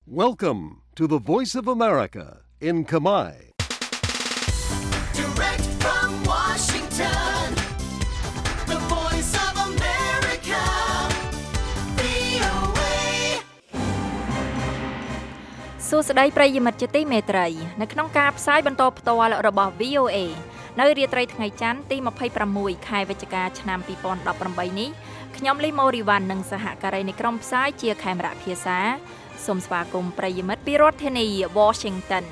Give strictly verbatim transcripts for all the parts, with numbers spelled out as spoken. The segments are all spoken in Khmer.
Welcome to the Voice of America in Kamai. Direct from Washington, the Voice of America, វី អូ เอសួស្តីប្រិយមិត្តជាទីមេត្រីនៅក្នុងការផ្សាយបន្តផ្ទាល់របស់ វី អូ เอ នៅរាត្រីថ្ងៃច័ន្ទទីยี่สิบหกខែវិច្ឆិកាឆ្នាំยี่สิบสิบแปดនេះខ្ញុំលីម៉ូរីវ៉ាន់និងសហការីនៃក្រុមផ្សាយជាខេមរៈភាសាសូមស្វាគមន៍ប្រិយមិត្តពីរដ្ឋធានី Washington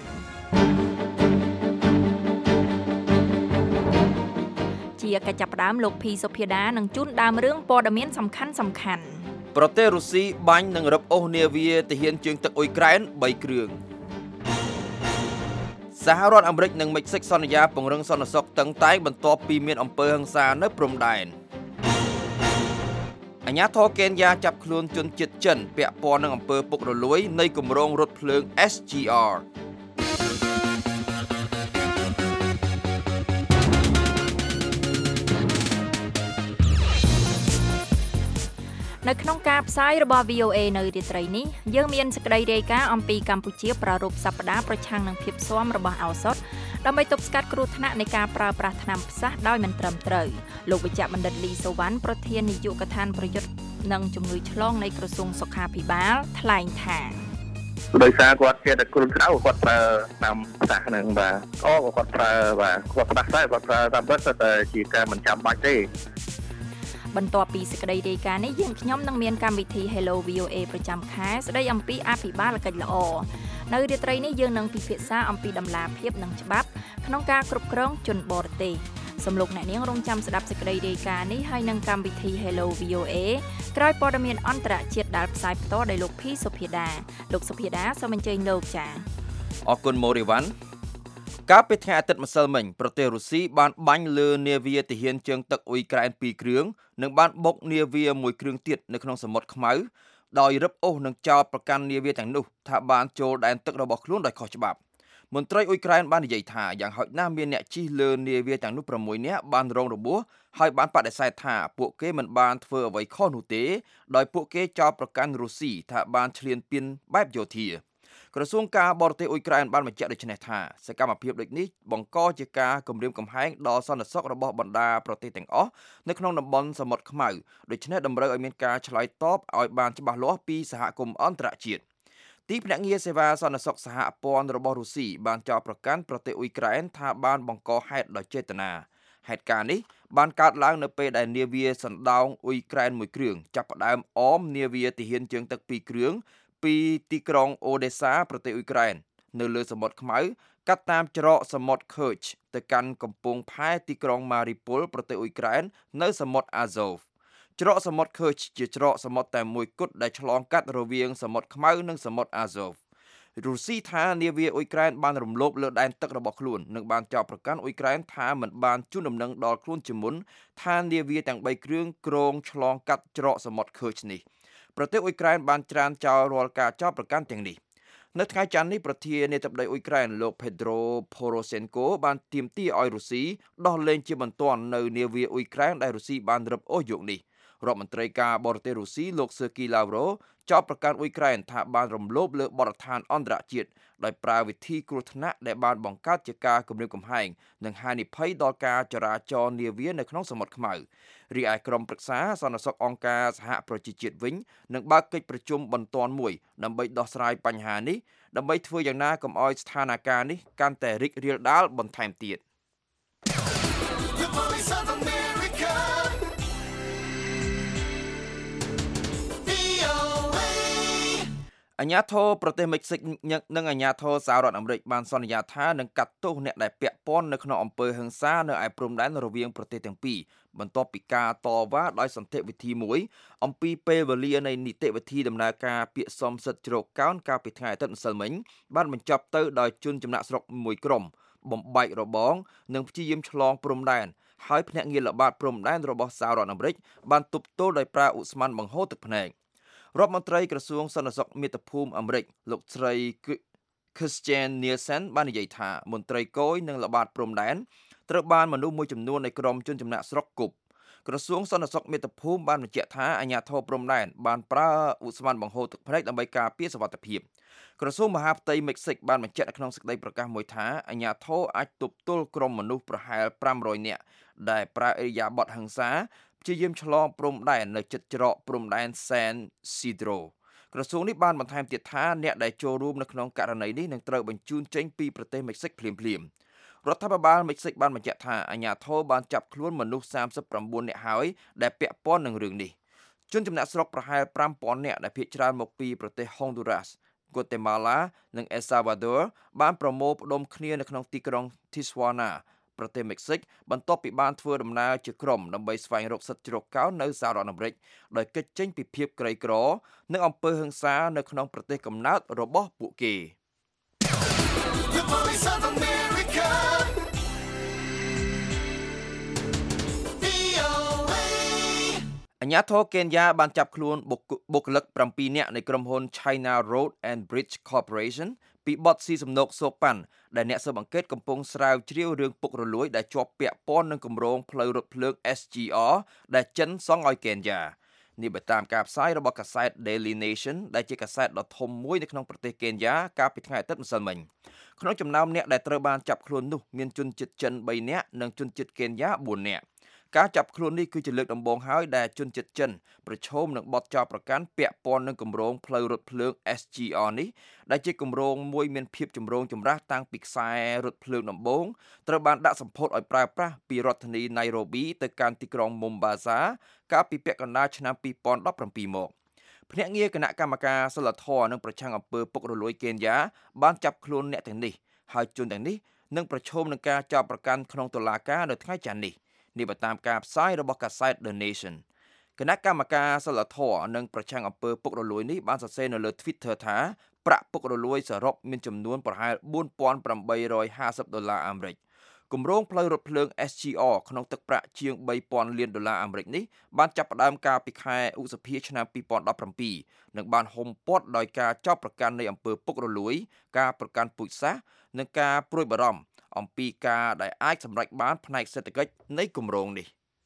ជាកិច្ចចាប់ផ្ដើមលោកភីសុភាដានឹងជូនដើមរឿងព័ត៌មានសំខាន់សំខាន់ប្រទេសរុស្ស៊ីបាញ់និងរឹបអូសនាវាទាហានជើងទឹកអ៊ុយក្រែនបីគ្រឿងសហរដ្ឋអាមេរិកនិងមិចស៊ិកសន្យាពង្រឹងសន្តិសុខតឹងតែងបន្ទាប់ពីមានអំពើហិង្សានៅព្រំដែនអាជ្ញាធរកេនយ៉ាចាប់ខ្លួនជនជាតិចិនពាក់ព័ន្ធនឹងអំពើពុករលួយនៃគម្រោងរថភ្លើង เอส จี អាร์នៅក្នុងការផ្សាយរបស់ វី អូ เอ នៅរាត្រីនេះយើងមានសេចក្តីរាយការណ៍អំពីកម្ពុជាប្រារព្ធសប្តាហ៍ប្រឆាំងនឹងភាពស៊ាំរបស់ឱសថដើម្បីទប់ស្កាត់គ្រោះថ្នាក់នៃការប្រើប្រាស់ថ្នាំផ្សះដោយមិនត្រឹមត្រូវលោកវិជ្ជបណ្ឌិតលីសូវ៉ាន់ប្រធាននាយកដ្ឋានប្រយុទ្ធនឹងជំងឺឆ្លងនៃក្រសួងសុខាភិបាលថ្លែងថាដោយសារគាត់ជាតែគ្រូក្រៅគាត់ប្រើតាមផ្សះហ្នឹងបាទអូគាត់ប្រើបាទគាត់ផ្ដាស់តែគាត់ប្រើតាមពិតតែជាការមិនចាំបាច់ទេបន្ទាប់ពីសេចក្តីរាយការណ៍នេះយើងខ្ញុំនឹងមានកម្មវិធី Hello វី អូ เอ ប្រចាំខែស្តីអំពីអភិបាលកិច្ចល្អនៅរាត្រីនេះយើងនឹងពិភាក្សាអំពីដំណាភាពនិងច្បាប់ក្នុងការគ្រប់គ្រងជនបរទេសសូមលោកអ្នកនាងរងចាំស្ដាប់សេចក្តីរាយការណ៍នេះហើយនឹងកម្មវិធី Hello វី អូ เอ ក្រោយព័ត៌មានអន្តរជាតិដែលផ្សាយផ្ទាល់ដោយលោកភីសុភាដាលោកសុភាដាសូមអញ្ជើញលោកចា៎អរគុណម៉ូរីវ៉ាន់កាលពីថ្ងៃអាទិត្យម្សិលមិញប្រទេសរុស្ស៊ីបានបាញ់លើនាវាទាហានជើងទឹកអ៊ុយក្រែនពីរគ្រឿងនិងបានបុកនាវាមួយគ្រឿងទៀតនៅក្នុងសមុទ្រខ្មៅដោយរឹបអូសនិងចោទប្រកាន់នាវាទាំងនោះថាបានចូលដែនទឹករបស់ខ្លួនដោយខុសច្បាប់មន្ត្រីអ៊ុយក្រែនបាននិយាយថាយ៉ាងហោចណាស់មានអ្នកជិះលើនាវាទាំងនោះប្រាំមួយនាក់បានរងរបួសហើយបានបដិសេធថាពួកគេមិនបានធ្វើអ្វីខុសនោះទេដោយពួកគេចោទប្រកាន់រុស្ស៊ីថាបានឈ្លានពានបែបយោធាក្រសួងការបរទេសអ៊ុយក្រែនបានបញ្ជាក់ដូចនេះថាសកម្មភាពដូចនេះបង្កជាការគំរាមកំហែងដល់សន្តិសុខរបស់បណ្ដាប្រទេសទាំងអស់នៅក្នុងតំបន់សមុទ្រខ្មៅដូច្នេះតម្រូវឲ្យមានការឆ្លើយតបឲ្យបានច្បាស់លាស់ពីសហគមន៍អន្តរជាតិទីភ្នាក់ងារសេវាសន្តិសុខសហព័ន្ធរបស់រុស្ស៊ីបានចោទប្រកាន់ប្រទេសអ៊ុយក្រែនថាបានបង្កហេតុដោយចេតនាហេតុការណ៍នេះបានកើតឡើងនៅពេលដែលនាវាសណ្ដោងអ៊ុយក្រែនមួយគ្រឿងចាប់ផ្ដើមអមនាវាទាហានជើងទឹកពីរគ្រឿងពីទីក្រុងអូដេសាប្រទេសអ៊ុយក្រែននៅលើសមុទ្រខ្មៅកាត់តាមច្រកសមុទ្រខឺចទៅកាន់កំពង់ផែទីក្រុងម៉ារីពុលប្រទេសអ៊ុយក្រែននៅសមុទ្រអាហ្សូវច្រកសមុទ្រខឺចជាច្រកសមុទ្រតែមួយគត់ដែលឆ្លងកាត់រវាងសមុទ្រខ្មៅនិងសមុទ្រអាហ្សូវរុស្ស៊ីថានាវាអ៊ុយក្រែនបានរំលោភលើដែនទឹករបស់ខ្លួននិងបានចោទប្រកាន់អ៊ុយក្រែនថាមិនបានជូនដំណឹងដល់ខ្លួនជាមុនថានាវាទាំងបីគ្រឿងគ្រងឆ្លងកាត់ច្រកសមុទ្រខឺចនេះប្រទេសអ៊ុយក្រែនបានច្រានចោលរាល់ការចោទប្រកាន់ទាំងនេះនៅថ្ងៃច័ន្ទនេះប្រធានាធិបតីអ៊ុយក្រែនលោក Petro Poroshenko បានទាមទារឲ្យរុស្ស៊ីដោះលែងជាបន្ទាន់នៅនាវាអ៊ុយក្រែនដែលរុស្ស៊ីបានរឹបអូសយកនេះរដ្ឋមន្ត្រីការបរទេសរុស្ស៊ីលោក Sergei Lavrov ចោទប្រកាន់អ៊ុយក្រែនថាបានរំលោភលើបទដ្ឋានអន្តរជាតិដោយប្រើវិធីគ្រោះថ្នាក់ដែលបានបង្កើតជាការគំរាមកំហែងនិងហានិភ័យដល់ការចរាចរណ៍នាវានៅក្នុងសមុទ្រខ្មៅរីឯក្រុមប្រឹក្សាសន្តិសុខអង្គការសហប្រជាជាតិវិញនឹងបើកកិច្ចប្រជុំបន្ទាន់មួយដើម្បីដោះស្រាយបញ្ហានេះដើម្បីធ្វើយ៉ាងណាកុំឲ្យស្ថានភាពនេះកាន់តែរីករាលដាលបន្ថែមទៀតអាជ្ញាធរប្រទេសមិចស៊ិកនិងអាជ្ញាធរសហរដ្ឋអាមេរិកបានសន្យាថានឹងកាត់ទោសអ្នកដែលពាក់ព័ន្ធនៅក្នុងអំពើហិង្សានៅឯព្រំដែនរវាងប្រទេសទាំងពីរបន្ទាប់ពីការតវ៉ាដោយសន្តិវិធីមួយអំពីពេលវេលានៃនីតិវិធីដំណើរការពាក្យសុំសិទ្ធិជ្រកកោនកាលពីថ្ងៃអាទិត្យម្សិលមិញបានបញ្ចប់ទៅដោយជនចំណាក់ស្រុកមួយក្រុមបំបែករបងនិងព្យាយាមឆ្លងព្រំដែនហើយភ្នាក់ងារល្បាតព្រំដែនរបស់សហរដ្ឋអាមេរិកបានទប់ទល់ដោយប្រើឧស្ម័នបង្ហូរទឹកភ្នែករដ្ឋមន្ត្រីក្រសួងសន្តិសុខមាតុភូមិអាមេរិកលោកស្រី Kirstjen Nielsen បាននិយាយថាមន្ត្រីគយនិងល្បាតព្រំដែនត្រូវបានមនុស្សមួយចំនួននៃក្រុមជនចំណាក់ស្រុកគប់ក្រសួងសន្តិសុខមាតុភូមិបានបញ្ជាក់ថាអាជ្ញាធរព្រំដែនបានប្រើឧស្ម័នបង្ហូរទឹកភ្នែកដើម្បីការពារសុវត្ថិភាពក្រសួងមហាផ្ទៃមិចស៊ិកបានបញ្ជាក់នៅក្នុងសេចក្តីប្រកាសមួយថាអាជ្ញាធរអាចទប់ទល់ក្រុមមនុស្សប្រហែលfive hundredនាក់ដែលប្រើអិរិយាបថហិង្សាព្យាយាមឆ្លងព្រំដែននៅជិតច្រកព្រំដែន San Isidro ក្រសួងនេះបានបន្ថែមទៀតថាអ្នកដែលចូលរួមនៅក្នុងករណីនេះនឹងត្រូវបញ្ជូនចេញពីប្រទេសមិចស៊ិកភ្លាមៗរដ្ឋាភិបាលមិចស៊ិកបានបញ្ជាក់ថាអាជ្ញាធរបានចាប់ខ្លួនមនុស្សthirty-nineនាក់ហើយដែលពាក់ព័ន្ធនឹងរឿងនេះជនចំណាក់ស្រុកប្រហែលfive thousandនាក់ដែលភាគច្រើនមកពីប្រទេស Honduras, Guatemala និង El Salvador បានប្រមូលផ្ដុំគ្នានៅក្នុងទីក្រុង Tijuana ប្រទេសមិចស៊ិកបន្ទាប់ពីបានធ្វើដំណើរជាក្រុមដើម្បីស្វែងរកសិទ្ធិជ្រកកោននៅសហរដ្ឋអាមេរិកដោយគេចចេញពីភាពក្រីក្រនិងអំពើហិង្សានៅក្នុងប្រទេសកំណើតរបស់ពួកគេ The Voice of America. អាជ្ញាធរកេនយ៉ាបានចាប់ខ្លួនបុគ្គលិកsevenនាក់នៃក្រុមហ៊ុន China Road and Bridge Corporation ពីបទស៊ីសំណូកសូប៉ាន់ដែលអ្នកស៊ើបអង្កេតកំពុងស្រាវជ្រាវរឿងពុករលួយដែលជាប់ពាក់ព័ន្ធនឹងគម្រោងផ្លូវរថភ្លើង S G R ដែលចិនសង់ឲ្យកេនយ៉ានេះបើតាមការផ្សាយរបស់កាសែត Daily Nation ដែលជាកាសែតដ៏ធំមួយនៅក្នុងប្រទេសកេនយ៉ាកាលពីថ្ងៃអាទិត្យម្សិលមិញក្នុងចំណោមអ្នកដែលត្រូវបានចាប់ខ្លួននោះមានជនជាតិចិនthreeនាក់និងជនជាតិកេនយ៉ាfourនាក់ការចាប់ខ្លួននេះគឺជាលើកដំបូងហើយដែលជនជាតិចិនប្រឈមនឹងបទចោទប្រកាន់ពាក់ព័ន្ធនឹងគម្រោងផ្លូវរថភ្លើង S G R នេះដែលជាគម្រោងមួយមានភាពចម្រូងចម្រាសតាំងពីខ្សែរថភ្លើងដំបូងត្រូវបានដាក់សម្ពោធឲ្យប្រើប្រាស់ពីរដ្ឋធានី Nairobi ទៅកាន់ទីក្រុង Mombasa កាលពីពាក់កណ្ដាលឆ្នាំtwenty seventeenមកភ្នាក់ងារគណៈកម្មការសិលធម៌និងប្រឆាំងអំពើពុករលួយកេនយ៉ាបានចាប់ខ្លួនអ្នកទាំងនេះហើយជនទាំងនេះនឹងប្រឈមនឹងការចោទប្រកាន់ក្នុងតុលាការនៅថ្ងៃច័ន្ទនេះនេះបើតាមការផ្សាយរបស់កាសែត The Nation គណៈកម្មការសិលធម៌និងប្រឆាំងអំពើពុករលួយនេះបានសរសេរនៅលើ Twitter ថាប្រាក់ពុករលួយសរុបមានចំនួនប្រហែលfour thousand eight hundred fiftyដុល្លារអាមេរិកគម្រោងផ្លូវរថភ្លើង S G R ក្នុងទឹកប្រាក់ជាងthree thousandលានដុល្លារអាមេរិកនេះបានចាប់ផ្ដើមកាលពីខែឧសភាឆ្នាំtwenty seventeenនិងបានហុំព័ទ្ធដោយការចោទប្រកាន់នៃអំពើពុករលួយការប្រកាន់ពូជសាសន៍និងការព្រួយបារម្ភអំពីការដែលអាចសម្រេចបានផ្នែកសេដ្ឋកិច្ចនៃគម្រោងនេះ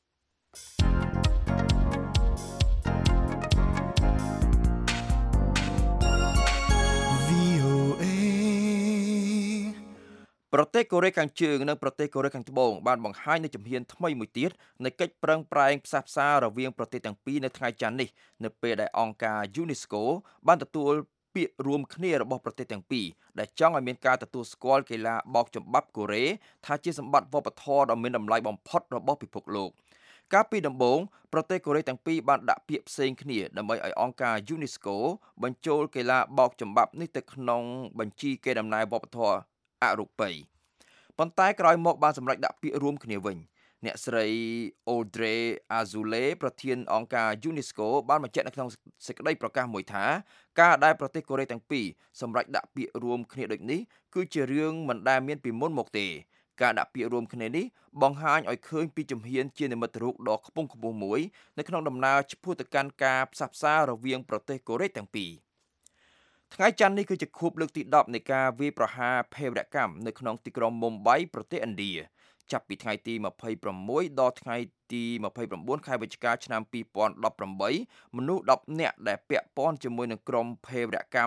ប្រទេសកូរ៉េខាងជើងនិងប្រទេសកូរ៉េខាងត្បូងបានបង្ហាញនូវជំហានថ្មីមួយទៀតនៃកិច្ចប្រឹងប្រែងផ្សះផ្សារវាងប្រទេសទាំងពីរនៅថ្ងៃច័ន្ទនេះនៅពេលដែលអង្គការ UNESCO បានទទួលពាក្យរួមគ្នារបស់ប្រទេសទាំងពីរដែលចង់ឲ្យមានការទទួលស្គាល់កីឡាបោកចំបាប់កូរ៉េថាជាសម្បត្តិវប្បធម៌ដ៏មានតម្លៃបំផុតរបស់ពិភពលោកកាលពីដំបូងប្រទេសកូរ៉េទាំងពីរបានដាក់ពាក្យផ្សេងគ្នាដើម្បីឲ្យអង្គការ UNESCO បញ្ចូលកីឡាបោកចំបាប់នេះទៅក្នុងបញ្ជីកេរដំណែលវប្បធម៌អរូបីប៉ុន្តែក្រោយមកបានសម្រេចដាក់ពាក្យរួមគ្នាវិញអ្នកស្រី Audrey Azoulay ប្រធានអង្គការ UNESCO បានបញ្ជាក់នៅក្នុងសេចក្តីប្រកាសមួយថាការដែលប្រទេសកូរ៉េទាំងពីរសម្រេចដាក់ពាក្យរួមគ្នាដូចនេះគឺជារឿងមិនដែលមានពីមុនមកទេការដាក់ពាក្យរួមគ្នានេះបង្ហាញឲ្យឃើញពីជំហានជានិមិត្តរូបដ៏ខ្ពង់ខ្ពស់មួយនៅក្នុងដំណើរឆ្ពោះទៅកាន់ការផ្សះផ្សារវាងប្រទេសកូរ៉េទាំងពីរថ្ងៃច័ន្ទនេះគឺជាខួបលើកទីtenនៃការវាយប្រហារភេរវកម្មនៅក្នុងទីក្រុង Mumbai ប្រទេសឥណ្ឌាចាប់ពីថ្ងៃទីtwenty-sixដល់ថ្ងៃទីtwenty-nineខែវិច្ឆិកាឆ្នាំtwenty eighteenមនុស្សtenនាក់ដែលពាក់ព័ន្ធជាមួយនឹងក្រុមភេរវកម្ម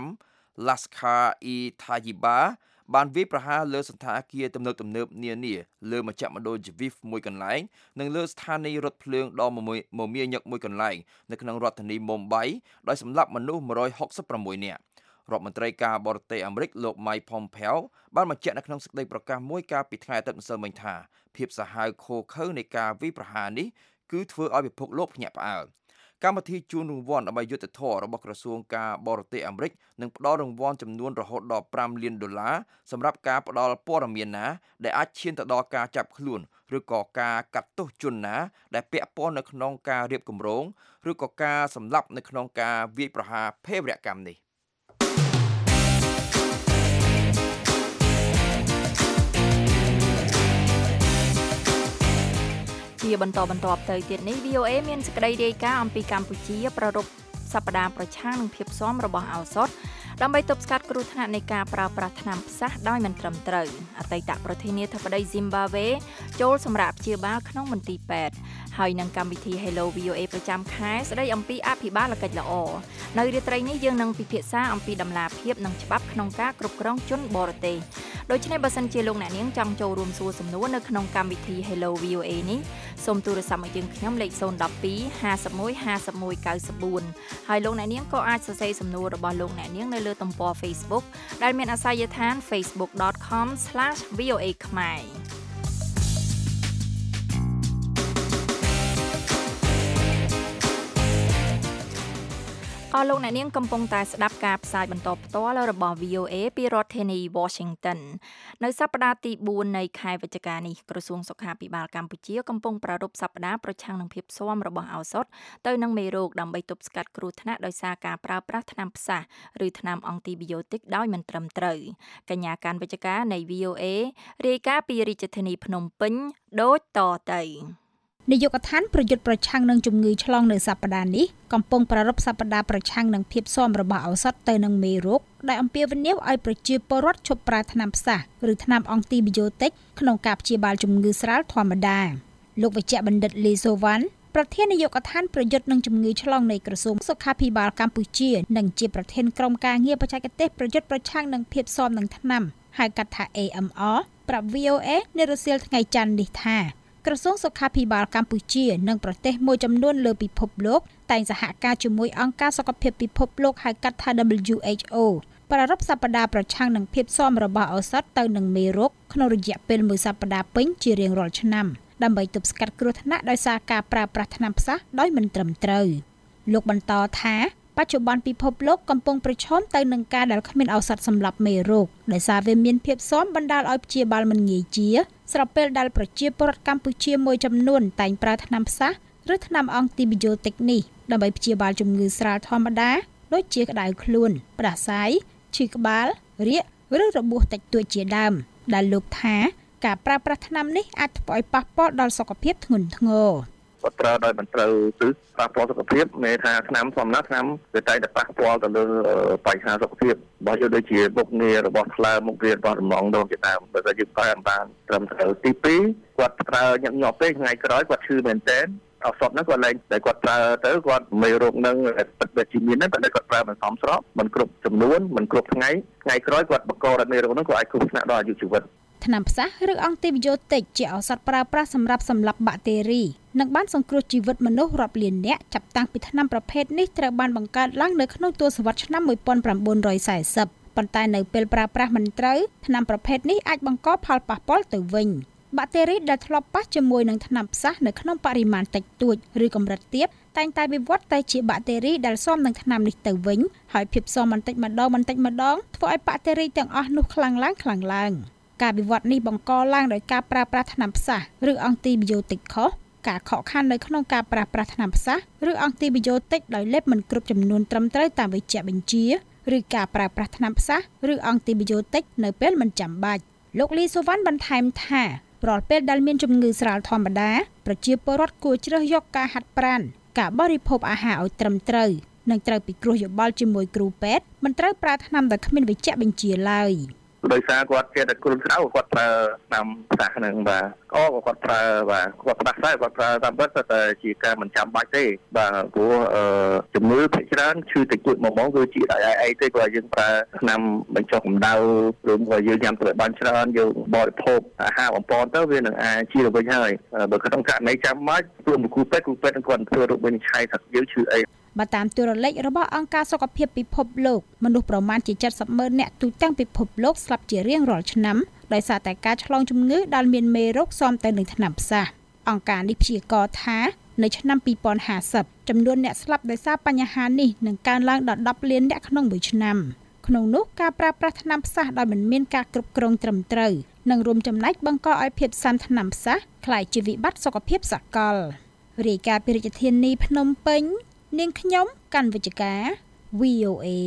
Lashkar-e-Taiba បានវាយប្រហារលើសណ្ឋាគារទំនើបទំនើបនានាលើមជ្ឈមណ្ឌល Lviv មួយកន្លែងនិងលើស្ថានីយ៍រថភ្លើងដ៏មមាញឹកមួយកន្លែងនៅក្នុងរដ្ឋធានី Mumbai ដោយសម្លាប់មនុស្សone hundred sixty-sixនាក់រដ្ឋមន្ត្រីការបរទេសអាមេរិកលោក Mike Pompeo បានបញ្ជាក់នៅក្នុងសេចក្តីប្រកាសមួយកាលពីថ្ងៃអាទិត្យម្សិលមិញថាភាពសាហាវឃោរឃៅនៃការវាយប្រហារនេះគឺធ្វើឲ្យពិភពលោកភ្ញាក់ផ្អើលកម្មវិធីជូនរង្វាន់ដើម្បីយុត្តិធម៌របស់ក្រសួងការបរទេសអាមេរិកនឹងផ្ដល់រង្វាន់ចំនួនរហូតដល់fiveលានដុល្លារសម្រាប់ការផ្ដល់ព័ត៌មានណាដែលអាចឈានទៅដល់ការចាប់ខ្លួនឬក៏ការកាត់ទោសជនណាដែលពាក់ព័ន្ធនៅក្នុងការរៀបគម្រោងឬក៏ការសម្លាប់នៅក្នុងការវាយប្រហារភេរវកម្មនេះជាបន្តបន្តទៅទៀតនេះ V O A មានសេចក្តីរាយការណ៍អំពីកម្ពុជាប្រារព្ធសប្តាហ៍ប្រឆាំងនឹងភាពស៊ាំរបស់ឱសថដើម្បីទប់ស្កាត់គ្រោះថ្នាក់នៃការប្រើប្រាស់ថ្នាំផ្សះដោយមិនត្រឹមត្រូវអតីតប្រធានាធិបតី Zimbabwe ចូលសម្រាប់ព្យាបាលក្នុងមន្ទីរពេទ្យហើយនឹងកម្មវិធី Hello វី អូ เอ ប្រចាំខែស្ដីអំពីអភិបាលកិច្ចល្អនៅរាត្រីនេះយើងនឹងពិភាក្សាអំពីដំណាភាពនិងច្បាប់ក្នុងការគ្រប់គ្រងជនបរទេសដូច្នេះបើសិនជាលោកអ្នកនាងចង់ចូលរួមសួរសំណួរនៅក្នុងកម្មវិធី Hello វី អូ เอ នេះសូមទូរស័ព្ទមកយើងខ្ញុំលេខศูนย์ หนึ่ง สอง ห้า หนึ่ง ห้า หนึ่ง เก้า สี่ហើយលោកអ្នកនាងក៏អាចសរសេរសំណួររបស់លោកអ្នកនាងនៅលើទំព័រ Facebook ដែលមានអាសយដ្ឋាន facebook dot com slash v o a ខ្មែរអស់លោកអ្នកនាងកំពុងតែស្ដាប់ការផ្សាយបន្តផ្ទាល់របស់ វី អូ เอ ពីរដ្ឋធានី Washington នៅសប្តាហ៍ទីបួននៃខែវិច្ឆិកានេះក្រសួងសុខាភិបាលកម្ពុជាកំពុងប្រារព្ធសប្តាហ៍ប្រឆាំងនឹងភាពស៊ាំរបស់ឱសថទៅនឹងមេរោគដើម្បីទប់ស្កាត់គ្រោះថ្នាក់ដោយសារការប្រើប្រាស់ថ្នាំផ្សះឬថ្នាំអង់ទីប៊ីយោទិកដោយមិនត្រឹមត្រូវកញ្ញាកាន់វិច្ឆិកានៃ វី អូ เอ រាយការណ៍ពីរាជធានីភ្នំពេញដូចតទៅនាយកដ្ឋានប្រយុទ្ធប្រឆាំងនឹងជំងឺឆ្លងនៅសប្តាហ៍នេះកំពុងប្រារព្ធសប្តាហ៍ប្រឆាំងនឹងភាពស៊ាំរបស់ឱសថទៅនឹងមេរោគដែលអំពាវនាវឲ្យប្រជាពលរដ្ឋឈប់ប្រើថ្នាំផ្សះឬថ្នាំអង់ទីប៊ីយោទិកក្នុងការព្យាបាលជំងឺស្រាលធម្មតាលោកវេជ្ជបណ្ឌិតលីសូវ៉ាន់ប្រធាននាយកដ្ឋានប្រយុទ្ធនឹងជំងឺឆ្លងនៃក្រសួងសុខាភិបាលកម្ពុជានិងជាប្រធានក្រុមការងារបច្ចេកទេសប្រយុទ្ធប្រឆាំងនឹងភាពស៊ាំនឹងថ្នាំហៅកាត់ថា เอ เอ็ม អារ ប្រាប់ វី អូ เอ នៅរសៀលថ្ងៃច័ន្ទនេះថាក្រសួងសុខាភិបាលកម្ពុជានិងប្រទេសមួយចំនួនលើពិភពលោកតែងសហការជាមួយអង្គការសុខភាពពិភពលោកហៅកាត់ថា ដប៊្លយូ เอช អូ ប្រារព្ធសប្តាហ៍ប្រឆាំងនឹងភាពស៊ាំរបស់ឱសថទៅនឹងមេរោគក្នុងរយៈពេលមួយសប្តាហ៍ពេញជារៀងរាល់ឆ្នាំដើម្បីទប់ស្កាត់គ្រោះថ្នាក់ដោយសារការប្រើប្រាស់ថ្នាំផ្សះដោយមិនត្រឹមត្រូវលោកបន្តថាបច្ចុប្បន្នពិភពលោកកំពុងប្រឈមទៅនឹងការដែលគ្មានឱសថសម្រាប់មេរោគដោយសារវាមានភាពស៊ាំបណ្ដាលឲ្យព្យាបាលមិនងាយជាស្របពេលដែលប្រជាពលរដ្ឋកម្ពុជាមួយចំនួនតែងប្រើថ្នាំផ្សះឬថ្នាំអង់ទីប៊ីយោទិកនេះដើម្បីព្យាបាលជំងឺស្រាលធម្មតាដូចជាក្តៅខ្លួនផ្ដាសាយឈឺក្បាលរាគឬរបួសតិចតួចជាដើមដែលលោកថាការប្រើប្រាស់ថ្នាំនេះអាចធ្វើឲ្យប៉ះពាល់ដល់សុខភាពធ្ងន់ធ្ងរគាត់ប្រើដោយមិនត្រូវគឺប៉ះពាល់សុខភាពមានថាថ្នាំធម្មតាថ្នាំវាតែតែប៉ះពាល់ទៅលើបញ្ហាសុខភាពរបស់យើងដូចជាមុខងាររបស់ថ្លើមមុខងាររបស់រំងដងជាដើមបើតែយើងប្រើបានត្រឹមត្រូវទីពីរគាត់ប្រើញឹកញាប់ពេកថ្ងៃក្រោយគាត់ឈឺមែនទែនឱសថហ្នឹងគាត់ឡើងតែគាត់ប្រើទៅគាត់មេរោគហ្នឹងពិតជាជាមានហ្នឹងតែគាត់ប្រើមិនសមស្របមិនគ្រប់ចំនួនមិនគ្រប់ថ្ងៃថ្ងៃក្រោយគាត់បង្កឲ្យមេរោគហ្នឹងគាត់អាចគ្រោះថ្នាក់ដល់អាយុជីវិតថ្នាំផ្សះឬអង់ទីប៊ីយោទិកជាឱសថប្រើប្រាស់សម្រាប់សម្លាប់បាក់តេរីនិងបានសង្គ្រោះជីវិតមនុស្សរាប់លាននាក់ចាប់តាំងពីថ្នាំប្រភេទនេះត្រូវបានបង្កើតឡើងនៅក្នុងទសវត្សរ៍ឆ្នាំmột nghìn chín trăm bốn mươiប៉ុន្តែនៅពេលប្រើប្រាស់មិនត្រូវថ្នាំប្រភេទនេះអាចបង្កផលប៉ះពាល់ទៅវិញបាក់តេរីដែលធ្លាប់ប៉ះជាមួយនឹងថ្នាំផ្សះនៅក្នុងបរិមាណតិចតួចឬកម្រិតទាបតែងតែវិវត្តទៅជាបាក់តេរីដែលស៊ាំនឹងថ្នាំនេះទៅវិញហើយភាពស៊ាំបន្តិចម្ដងបន្តិចម្ដងធ្វើឲ្យបាក់តេរីទាំងអស់នោះខ្លាំងឡើងខ្លាំងឡើងការវិវត្តនេះបង្កឡើងដោយការប្រើប្រាស់ថ្នាំផ្សះឬអង់ទីប៊ីយោទិកខុសការខកខាននៅក្នុងការប្រើប្រាស់ថ្នាំផ្សះឬអង់ទីប៊ីយោទិកដោយលេបមិនគ្រប់ចំនួនត្រឹមត្រូវតាមវេជ្ជបញ្ជាឬការប្រើប្រាស់ថ្នាំផ្សះឬអង់ទីប៊ីយោទិកនៅពេលមិនចាំបាច់លោកលីសូវ៉ាន់បន្ថែមថារាល់ពេលដែលមានជំងឺស្រាលធម្មតាប្រជាពលរដ្ឋគួរជ្រើសយកការហាត់ប្រាណការបរិភោគអាហារឲ្យត្រឹមត្រូវនិងត្រូវពិគ្រោះយោបល់ជាមួយគ្រូពេទ្យមិនត្រូវប្រើថ្នាំដែលគ្មានវេជ្ជបញ្ជាឡើយដោយសារគាត់ជាតែគ្រុនក្តៅគាត់ប្រើតាមផ្សះហ្នឹងបាទក៏គាត់ប្រើបាទគាត់ផ្ដាសាយគាត់ប្រើតាមពិតតែជាការមិនចាំបាច់ទេបាទព្រោះជំងឺភាគច្រើនឈឺតិចតួចមកមកគឺជាអីអីទេគាត់យើងប្រើថ្នាំបញ្ចុះកម្ដៅឬក៏យើងញ៉ាំទៅបានច្រើនយើងបរិភោគអាហារបំពន់ទៅវានឹងអាចជាវិញហើយបើក្នុងករណីចាំបាច់ព្រោះគ្រូពេទ្យគ្រូពេទ្យគាត់ធ្វើរោគវិនិច្ឆ័យថាយើងឈឺអីបើតាមតួលេខរបស់អង្គការសុខភាពពិភពលោកមនុស្សប្រមាណជាเจ็ดสิบម៉ឺននាក់ទូទាំងពិភពលោកស្លាប់ជារៀងរាល់ឆ្នាំដោយសារតែការឆ្លងជំងឺដែលមានមេរោគស៊ាំទៅនឹងថ្នាំផ្សះអង្គការនេះព្យាករណ៍ថានៅឆ្នាំtwo thousand fiftyចំនួនអ្នកស្លាប់ដោយសារបញ្ហានេះនឹងកើនឡើងដល់tenលាននាក់ក្នុងមួយឆ្នាំក្នុងនោះការប្រើប្រាស់ថ្នាំផ្សះដោយមិនមានការគ្រប់គ្រងត្រឹមត្រូវនឹងរួមចំណែកបង្កឲ្យភាពស៊ាំថ្នាំផ្សះក្លាយជាវិបត្តិសុខភាពសកលរាយការណ៍ពីរាជធានីភ្នំពេញនាងខ្ញុំកាន់វិជ្ជការ វី អូ เอ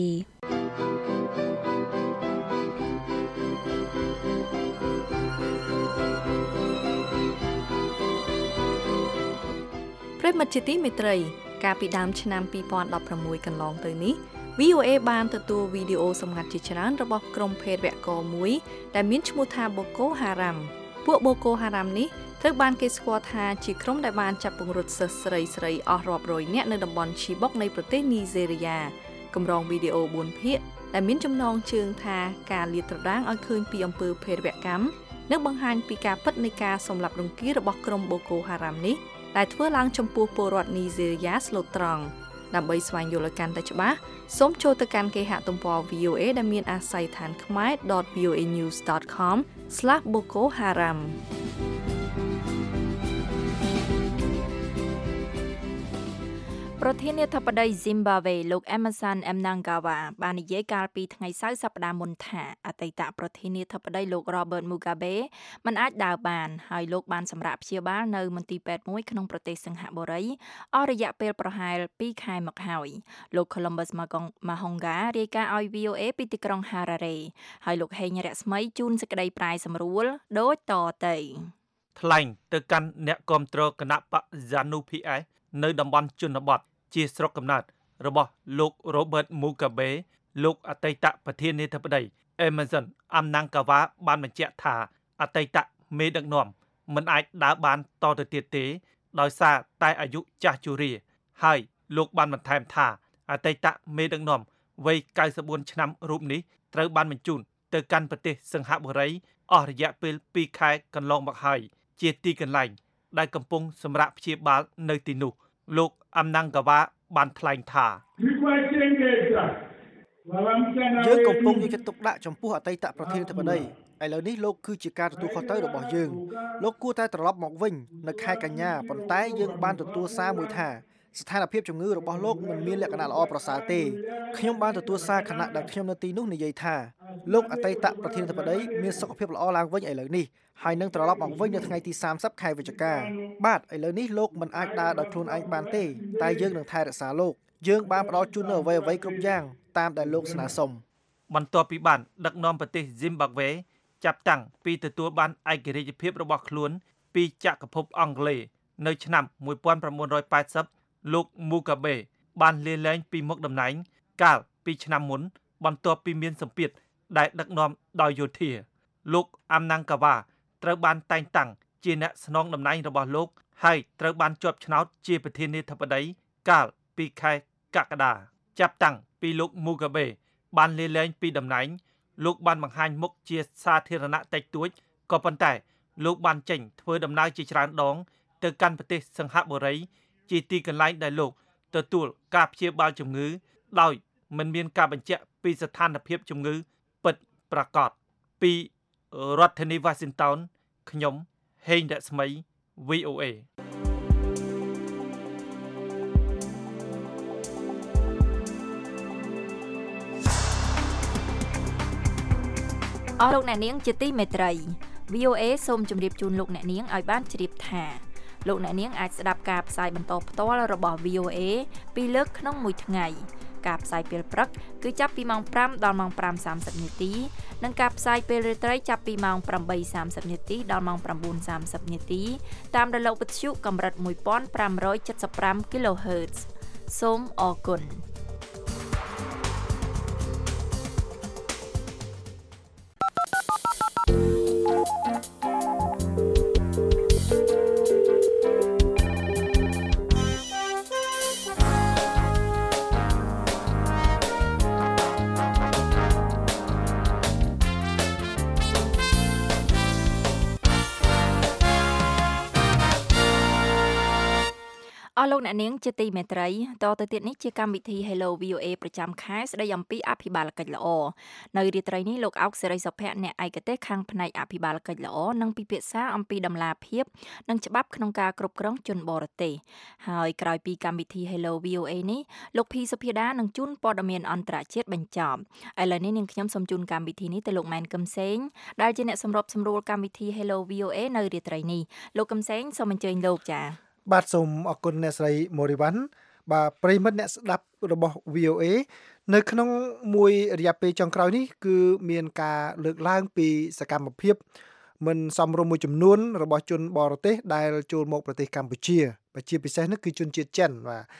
ប្រិមត្តជាទីមេត្រីកាលពីដើមឆ្នាំtwo thousand sixteenកន្លងទៅនេះวี โอ เอ បានទទួលវីដេអូសម្ងាត់ជាច្រើនរបស់ក្រុមភេរវករមួយដែលមានឈ្មោះថា Boko Haram ពួក Boko Haram នេះត្រូវបានគេស្គាល់ថាជាក្រុមដែលបានចាប់ពង្រត់សិស្សស្រីស្រីអស់រាប់រយនាក់នៅតំបន់ Chibok នៃប្រទេសនីហ្សេរីយ៉ាកម្រងវីដេអូបួនភាគដែលមានចំណងជើងថាការលាតត្រដាងឲ្យឃើញពីអំពើភេរវកម្មនិងបង្ហាញពីការពិតនៃការសម្លាប់រង្គាលរបស់ក្រុម Boko Haram នេះដែលធ្វើឡើងចំពោះពលរដ្ឋនីហ្សេរីយ៉ាស្លូតត្រង់ដើម្បីស្វែងយល់ឲ្យកាន់តែច្បាស់សូមចូលទៅកាន់គេហទំព័រ វី អូ เอ ដែលមានអាស័យដ្ឋានខ្មែរ ដត វី អូ เอ news ដត com ស្លាស boko haram ប្រធានាធិបតី Zimbabwe លោក Emmerson Mnangagwa បាននិយាយកាលពីថ្ងៃសៅរ៍សប្តាហ៍មុនថាអតីតប្រធានាធិបតីលោក Robert Mugabe មិនអាចដើរបានហើយលោកបានសម្រាកព្យាបាលនៅមន្ទីរពេទ្យមួយក្នុងប្រទេសសិង្ហបុរីអស់រយៈពេលប្រហែលពីរខែមកហើយលោក Columbus Mahonga រាយការណ៍ឲ្យ វី អូ เอ ពីទីក្រុង Harare ហើយលោកហេងរស្មីជូនសេចក្តីប្រាយសម្រួលដូចតទៅថ្លែងទៅកាន់អ្នកគាំទ្រគណៈបក ZANU พี เอส នៅតំបន់ជនបទជាស្រុកកំណើតរបស់លោក Robert Mugabe លោកអតីតប្រធានាធិបតី Emmerson Mnangagwa បានបញ្ជាក់ថាអតីតមេដឹកនាំមិនអាចដើរបានតទៅទៀតទេដោយសារតែអាយុចាស់ជរាហើយលោកបានបន្ថែមថាអតីតមេដឹកនាំវ័យកៅសិបបួនឆ្នាំរូបនេះត្រូវបានបញ្ជូនទៅកាន់ប្រទេសសិង្ហបុរីអស់រយៈពេលពីរខែកន្លងមកហើយជាទីកន្លែងដែលកំពុងសម្រាកព្យាបាលនៅទីនោះលោកអំណាងកាវ៉ាបានថ្លែងថាយើងកំពុងយកចិត្តទុកដាក់ចំពោះអតីតប្រធានាធិបតីឥឡូវនេះលោកគឺជាការទទួលខុសត្រូវរបស់យើងលោកគួរតែត្រឡប់មកវិញនៅខែកញ្ញាប៉ុន្តែយើងបានទទួលសារមួយថាស្ថានភាពជំងឺរបស់លោកមិនមានលក្ខណៈល្អប្រសើរទេខ្ញុំបានទទួលសារខណៈដែលខ្ញុំនៅទីនោះនិយាយថាលោកអតីតប្រធានាធិបតីមានសុខភាពល្អឡើងវិញឥឡូវនេះហើយនឹងត្រឡប់មកវិញនៅថ្ងៃទីសាមសិបខែវិច្ឆិកាបាទឥឡូវនេះលោកមិនអាចដើរដោយខ្លួនឯងបានទេតែយើងនឹងថែរក្សាលោកយើងបានផ្ដល់ជូននូវអ្វីអ្វីគ្រប់យ៉ាងតាមដែលលោកស្នើសុំបន្ទាប់ពីបានដឹកនាំប្រទេស Zimbabwe ចាប់តាំងពីទទួលបានឯករាជ្យភាពរបស់ខ្លួនពីចក្រភពអង់គ្លេសនៅឆ្នាំmột nghìn chín trămแปดสิบលោក Mugabe បានលាលែងពីមុខតំណែងកាលពីឆ្នាំមុនបន្ទាប់ពីមានសម្ពាធដែលដឹកនាំដោយយោធាលោកអំណាងកាវ៉ាត្រូវបានតែងតាំងជាអ្នកស្នងតំណែងរបស់លោកហើយត្រូវបានជាប់ឆ្នោតជាប្រធានាធិបតីកាលពីខែកក្កដាចាប់តាំងពីលោក Mugabe បានលាលែងពីតំណែងលោកបានបង្ហាញមុខជាសាធារណៈតិចតួចក៏ប៉ុន្តែលោកបានចេញធ្វើដំណើរជាច្រើនដងទៅកាន់ប្រទេសសិង្ហបុរីជាទីកន្លែងដែលលោកទទួលការព្យាបាលជំងឺដោយមិនមានការបញ្ជាក់ពីស្ថានភាពជំងឺពិតប្រាកដពីរដ្ឋធានី Washington ខ្ញុំហេងរស្មី វី អូ เอអរលោកអ្នកនាងជាទីមេត្រី វី អូ เอ សូមជម្រាបជូនលោកអ្នកនាងឲ្យបានជ្រាបថាលោកអ្នកនាងអាចស្ដាប់ការផ្សាយបន្តផ្ទាល់របស់ វី អូ เอ ពីរលើកក្នុងមួយថ្ងៃការផ្សាយពេលព្រឹកគឺចាប់ពីម៉ោងប្រាំដល់ម៉ោងប្រាំសាមសិបនាទីនិងការផ្សាយពេលរាត្រីចាប់ពីម៉ោងប្រាំបីសាមសិបនាទីដល់ម៉ោងប្រាំបួនសាមសិបនាទីតាមរលកវិទ្យុកម្រិតmột nghìn năm trăm七十ห้า kHz សូមអរគុណអស់លោកអ្នកនាងជាទីមេត្រីតទៅទៀតនេះជាកម្មវិធី Hello វី អូ เอ ប្រចាំខែស្ដីអំពីអភិបាលកិច្ចល្អនៅរាត្រីនេះលោកអោកសេរីសុភ័ក្រអ្នកឯកទេសខាងផ្នែកអភិបាលកិច្ចល្អនឹងពិភាក្សាអំពីដំណាភាពនិងច្បាប់ក្នុងការគ្រប់គ្រងជនបរទេសហើយក្រោយពីកម្មវិធី Hello វី អូ เอ នេះលោកភីសុភាដានឹងជូនព័ត៌មានអន្តរជាតិបញ្ចប់ឥឡូវនេះនាងខ្ញុំសូមជូនកម្មវិធីនេះទៅលោកម៉ែនកឹមសេងដែលជាអ្នកសម្របសម្រួលកម្មវិធី Hello វី អូ เอ នៅរាត្រីនេះលោកកឹមសេងសូមអញ្ជើញលោកចា៎បាទសូមអរគុណអ្នកស្រីម៉ូរីវ៉ាន់បាទប្រិមិត្តអ្នកស្ដាប់របស់ វី អូ เอ នៅក្នុងមួយរយៈពេលចុងក្រោយនេះគឺមានការលើកឡើងពីសកម្មភាពមិនសមរម្យមួយចំនួនរបស់ជនបរទេសដែលចូលមកប្រទេសកម្ពុជាជាពិសេសនោះគឺជនជាតិចិនបាទ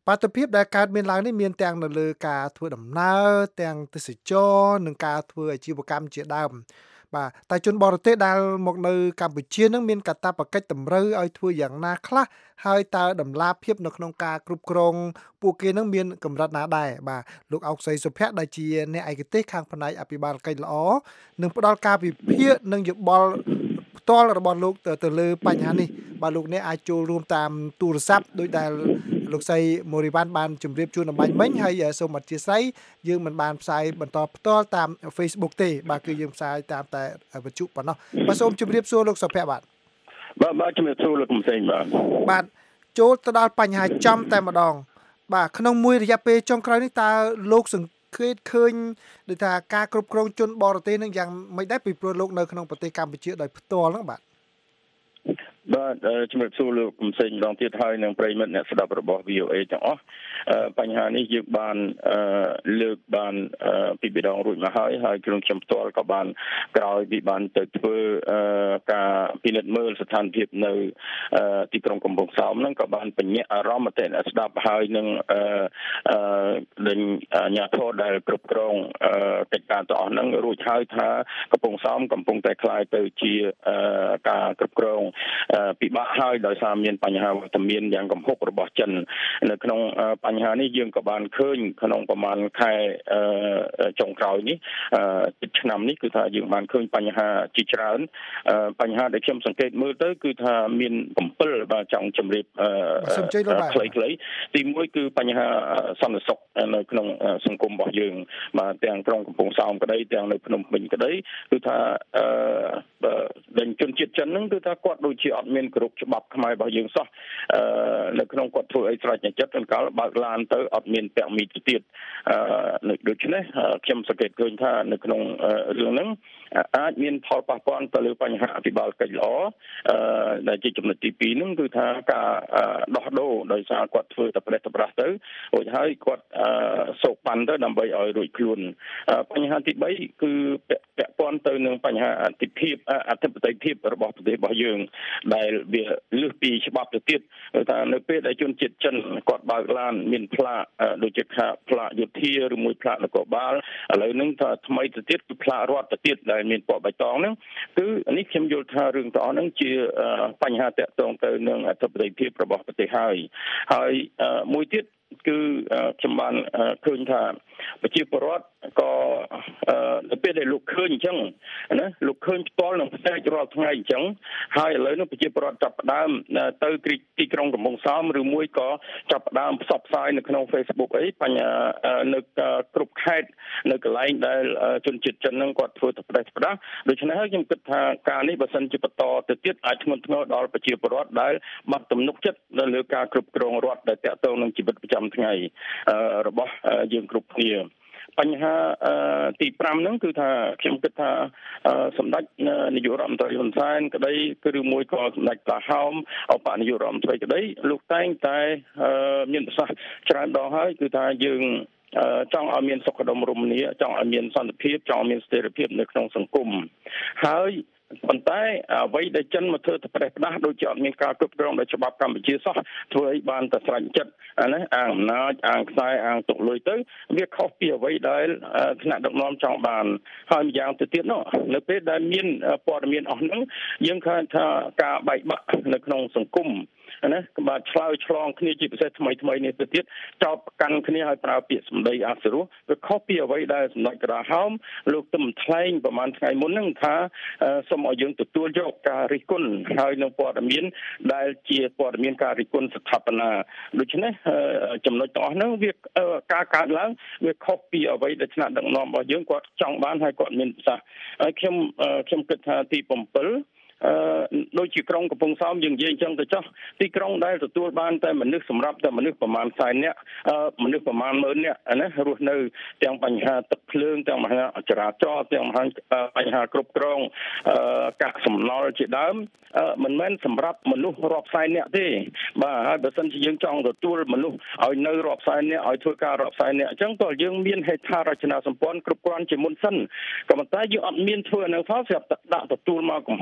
បាតុភិបដែលកើតមានឡើងនេះមានទាំងនៅលើការធ្វើដំណើរទាំងទេសចរនិងការធ្វើអាជីវកម្មជាដើមបាទតែជនបរទេសដែលមកនៅកម្ពុជានឹងមានកាតព្វកិច្ចតម្រូវឲ្យធ្វើយ៉ាងណាខ្លះហើយតើតម្លាភាពនៅក្នុងការគ្រប់គ្រងពួកគេនឹងមានកម្រិតណាដែរបាទលោកអោកសីសុភ័ក្រដែលជាអ្នកឯកទេសខាងផ្នែកអភិបាលកិច្ចល្អនឹងផ្ដល់ការវិភាគនិងយោបល់ផ្ទាល់របស់លោកទៅ, ទៅលើបញ្ហានេះបាទលោកអ្នកអាចចូលរួមតាមទូរស័ព្ទដោយដែលលោកស្រីមូរីវ៉ាន់បានជម្រាបជូនអំបញ្ញមិញហើយសូមអធិស្ឋានយើងមិនបានផ្សាយបន្តផ្ទាល់តាម Facebook ទេបាទគឺយើងផ្សាយតាមតែវិទ្យុប៉ុណ្ណោះបាទសូមជម្រាបសួរលោកសុភ័ក្របាទបាទបាទជំរាបសួរលោកកំសែងបាទបាទចូលទៅដល់បញ្ហាចំតែម្ដងបាទក្នុងមួយរយៈពេលចុងក្រោយនេះតើលោកសង្កេតឃើញដូចថាការគ្រប់គ្រងជនបរទេសនឹងយ៉ាងមិនដែរពីព្រោះលោកនៅក្នុងប្រទេសកម្ពុជាដោយផ្ទាល់ហ្នឹងបាទបាទជំរាបសួរលោកកំសែងម្ដងទៀតហើយនឹងប្រិយមិត្តអ្នកស្ដាប់របស់ វី អូ អេ ទាំងអស់បញ្ហានេះយើងបានលើកបានពីម្ដងរួចមកហើយហើយក្រុមខ្ញុំផ្ទាល់ក៏បានក្រោយពីបានទៅធ្វើការពិនិត្យមើលស្ថានភាពនៅទីក្រុងកំពង់សោមហ្នឹងក៏បានបញ្ញាក់អារម្មណ៍ទៅអ្នកស្ដាប់ហើយនឹងលេងអាជ្ញាធរដែលគ្រប់គ្រងកិច្ចការទាំងអស់ហ្នឹងរួចហើយថាកំពង់សោមកំពុងតែคล้ายទៅជាការគ្រប់គ្រងពិបាកហើយដោយសារមានបញ្ហាវត្តមានយ៉ាងកំហុករបស់ចិននៅក្នុងបញ្ហានេះយើងក៏បានឃើញក្នុងប្រមាណខែចុងក្រោយនេះជិតឆ្នាំនេះគឺថាយើងបានឃើញបញ្ហាជាច្រើនបញ្ហាដែលខ្ញុំសង្កេតមើលទៅគឺថាមានកំពិលបាទចង់ជម្រាបខ្លីៗទីមួយគឺបញ្ហាសន្តិសុខនៅក្នុងសង្គមរបស់យើងបាទទាំងក្រុងកំពង់សោមក្តីទាំងនៅភ្នំពេញក្តីគឺថាដែលជនជាតិចិនហ្នឹងគឺថាគាត់ដូចជាអត់មានគោរពច្បាប់ខ្មែររបស់យើងសោះនៅក្នុងគាត់ធ្វើអីស្រេចចិត្តអង្កលបើកឡានទៅអត់មានពាក់មីទៅទៀតដូច្នេះខ្ញុំសង្កេតឃើញថានៅក្នុងរឿងហ្នឹងអាចមានផលប៉ះពាល់ទៅលើបញ្ហាអភិបាលកិច្ចល្អដែលជាចំណុចទីពីរហ្នឹងគឺថាការដោះដូរដោយសារគាត់ធ្វើតែប្រេះតែប្រាស់ទៅរួចហើយគាត់សោកប៉ាន់ទៅដើម្បីឲ្យរួចខ្លួនបញ្ហាទីបីគឺពាក់ព័ន្ធទៅនឹងបញ្ហាអធិភាពអធិបតេយ្យភាពរបស់ប្រទេសរបស់យើងដែលវាលើសពីច្បាប់ទៅទៀតថានៅពេលដែលជនជាតិចិនគាត់បើកឡានមានផ្លាកដូចជាផ្លាកយោធាឬមួយផ្លាកនគរបាលឥឡូវហ្នឹងថាថ្មីទៅទៀតគឺផ្លាករដ្ឋទៅទៀតដែលមានពណ៌បៃតងហ្នឹងគឺនេះខ្ញុំយល់ថារឿងទាំងអស់ហ្នឹងជាបញ្ហាតាក់ទងទៅនឹងអធិបតេយ្យភាពរបស់ប្រទេសហើយហើយមួយទៀតគឺខ្ញុំបានឃើញថាប្រជាពលរដ្ឋក៏ទៅពេលដែលលោកឃើញអញ្ចឹងណាលោកឃើញផ្ទាល់នឹងផ្ទៃរាល់ថ្ងៃអញ្ចឹងហើយឥឡូវនេះប្រជាពលរដ្ឋចាប់ផ្ដើមទៅទីក្រុងកំពង់សោមឬមួយក៏ចាប់ផ្ដើមផ្សព្វផ្សាយនៅក្នុង Facebook អីបញ្ហានៅគ្រប់ខេត្តនៅកន្លែងដែលជនជាតិចិនហ្នឹងគាត់ធ្វើទៅផ្ដេសផ្ដាស់ដូច្នេះហើយខ្ញុំគិតថាការនេះបើសិនជាបន្តទៅទៀតអាចធ្ងន់ធ្ងរដល់ប្រជាពលរដ្ឋដែលបាត់ទំនុកចិត្តនៅលើការគ្រប់គ្រងរដ្ឋដែលតាក់ទងនឹងជីវិតប្រចាំថ្ងៃរបស់យើងគ្រប់គ្នាបញ្ហាទី5ហ្នឹងគឺថាខ្ញុំគិតថាសម្ដេចនាយករដ្ឋមន្ត្រីហ៊ុនសែនក្តីគឺឬមួយក៏សម្ដេចតាហោមអបនាយករដ្ឋមន្ត្រីក្តីលោកតែងតែមានប្រសាសន៍ច្រើនដងហើយគឺថាយើងចង់ឲ្យមានសុខដុមរមនាចង់ឲ្យមានសន្តិភាពចង់ឲ្យមានស្ថិរភាពនៅក្នុងសង្គមហើយប៉ុន្តែអ្វីដែលចិនមកធ្វើទៅប្រេះផ្ដាស់ដូចជាអត់មានការគ្រប់គ្រងដោយច្បាប់កម្ពុជាសោះធ្វើឲ្យបានតែស្រេចចិត្តណាអាងអំណាចអាងខ្សែអាងទុកលុយទៅវាខុសពីអ្វីដែលថ្នាក់ដឹកនាំចង់បានហើយម្យ៉ាងទៅទៀតនោះនៅពេលដែលមានព័ត៌មានអស់ហ្នឹងយើងឃើញថាការបែកបាក់នៅក្នុងសង្គមណាបាទឆ្លើយឆ្លងគ្នាជាពិសេសថ្មីថ្មីនេះទៅទៀតចោទប្រកាន់គ្នាឲ្យប្រើពាក្យសម្ដីអសុរោះវាខុសពីអ្វីដែលសម្ដេចតាហោមលោកទៅថ្លែងប្រហែលថ្ងៃមុនហ្នឹងថាសូមឲ្យយើងទទួលយកការរិះគន់ហើយនឹងព័ត៌មានដែលជាព័ត៌មានការរិះគន់ស្ថាបនាដូច្នេះចំណុចទាំងអស់ហ្នឹងវាការកើតឡើងវាខុសពីអ្វីដែលថ្នាក់ដឹកនាំរបស់យើងគាត់ចង់បានហើយគាត់មានប្រសាសន៍ហើយខ្ញុំខ្ញុំគិតថាទី7អឺដូចជាក្រុងកំពង់សោមយើងនិយាយអញ្ចឹងទៅចុះទីក្រុងដែលទទួលបានតែមនុស្សសម្រាប់តែមនុស្សប្រមាណសែននាក់មនុស្សប្រមាណម៉ឺននាក់ណារស់នៅទាំងបញ្ហាទឹកភ្លើងទាំងបញ្ហាចរាចរណ៍ទាំងបញ្ហាគ្រប់គ្រងកាកសំណល់ជាដើមមិនមែនសម្រាប់មនុស្សរាប់សែននាក់ទេបាទហើយបើសិនជាយើងចង់ទទួលមនុស្សឲ្យនៅរាប់សែននាក់ឲ្យធ្វើការរាប់សែននាក់អញ្ចឹងតើយើងមានហេដ្ឋារចនាសម្ព័ន្ធគ្រប់គ្រាន់ជាមុនសិនក៏ប៉ុន្តែយើងអត់មានធ្វើនៅផងស្រាប់តែដាក់ទទួលមកកំហុក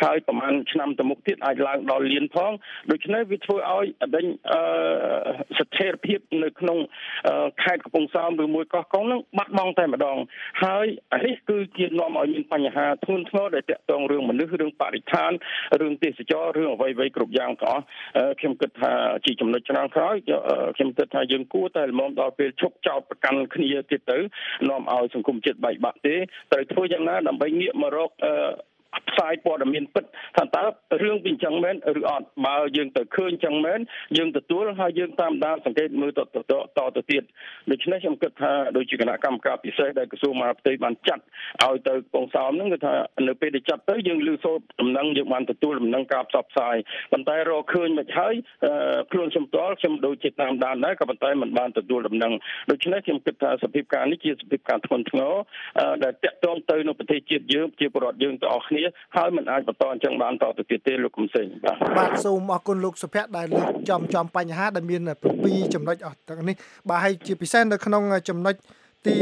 ហើយប្រហែលឆ្នាំទៅមុខទៀតអាចឡើងដល់លានផងដូច្នេះវាធ្វើឲ្យដេញស្ថិរភាពនៅក្នុងខេត្តកំពង់សោមឬមួយកោះកុងនឹងបាត់បង់តែម្ដងហើយនេះគឺជានាំឲ្យមានបញ្ហាធ្ងន់ធ្ងរដែលទាក់ទងរឿងមនុស្សរឿងបរិស្ថានរឿងទេសចររឿងអ្វីៗគ្រប់យ៉ាងទាំងអស់ខ្ញុំគិតថាជាចំណុចឆ្នងក្រោយខ្ញុំគិតថាយើងគួរតែល្មមដល់ពេលឈប់ចោទប្រកាន់គ្នាទៀតទៅនាំឲ្យសង្គមជាតិបែកបាក់ទេត្រូវធ្វើយ៉ាងណាដើម្បីងាកមករកផ្សាយព័ត៌មានពិតថាតើរឿងវាអញ្ចឹងមែនឬអត់បើយើងទៅឃើញអញ្ចឹងមែនយើងទទួលហើយយើងតាមដានសង្កេតមើលតតទៅទៀតដូច្នេះខ្ញុំគិតថាដូចជាគណៈកម្មការពិសេសដែលក្រសួងមហាផ្ទៃបានចាត់ឲ្យទៅកំពង់សោមហ្នឹងគឺថានៅពេលដែលចាត់ទៅយើងលើសូត្រដំណឹងយើងបានទទួលដំណឹងការផ្សព្វផ្សាយប៉ុន្តែរកឃើញមិនហើយខ្លួនខ្ញុំផ្ទាល់ខ្ញុំដូចជាតាមដានដែរក៏ប៉ុន្តែមិនបានទទួលដំណឹងដូច្នេះខ្ញុំគិតថាសភាពការនេះជាសភាពការធ្ងន់ធ្ងរដែលតាក់ទងទៅនៅប្រទេសជាតិយើងជាពលរដ្ឋយើងទាំងអស់គ្នាហើយមិនអាចបន្តអញ្ចឹងបានតទៅទៀតទេលោកកំសែងបាទបាទសូមអរគុណលោកសុភ័ក្រដែលលើកចំចំបញ្ហាដែលមានពីរចំណុចអស់ទាំងនេះបាទហើយជាពិសេសនៅក្នុងចំណុចទី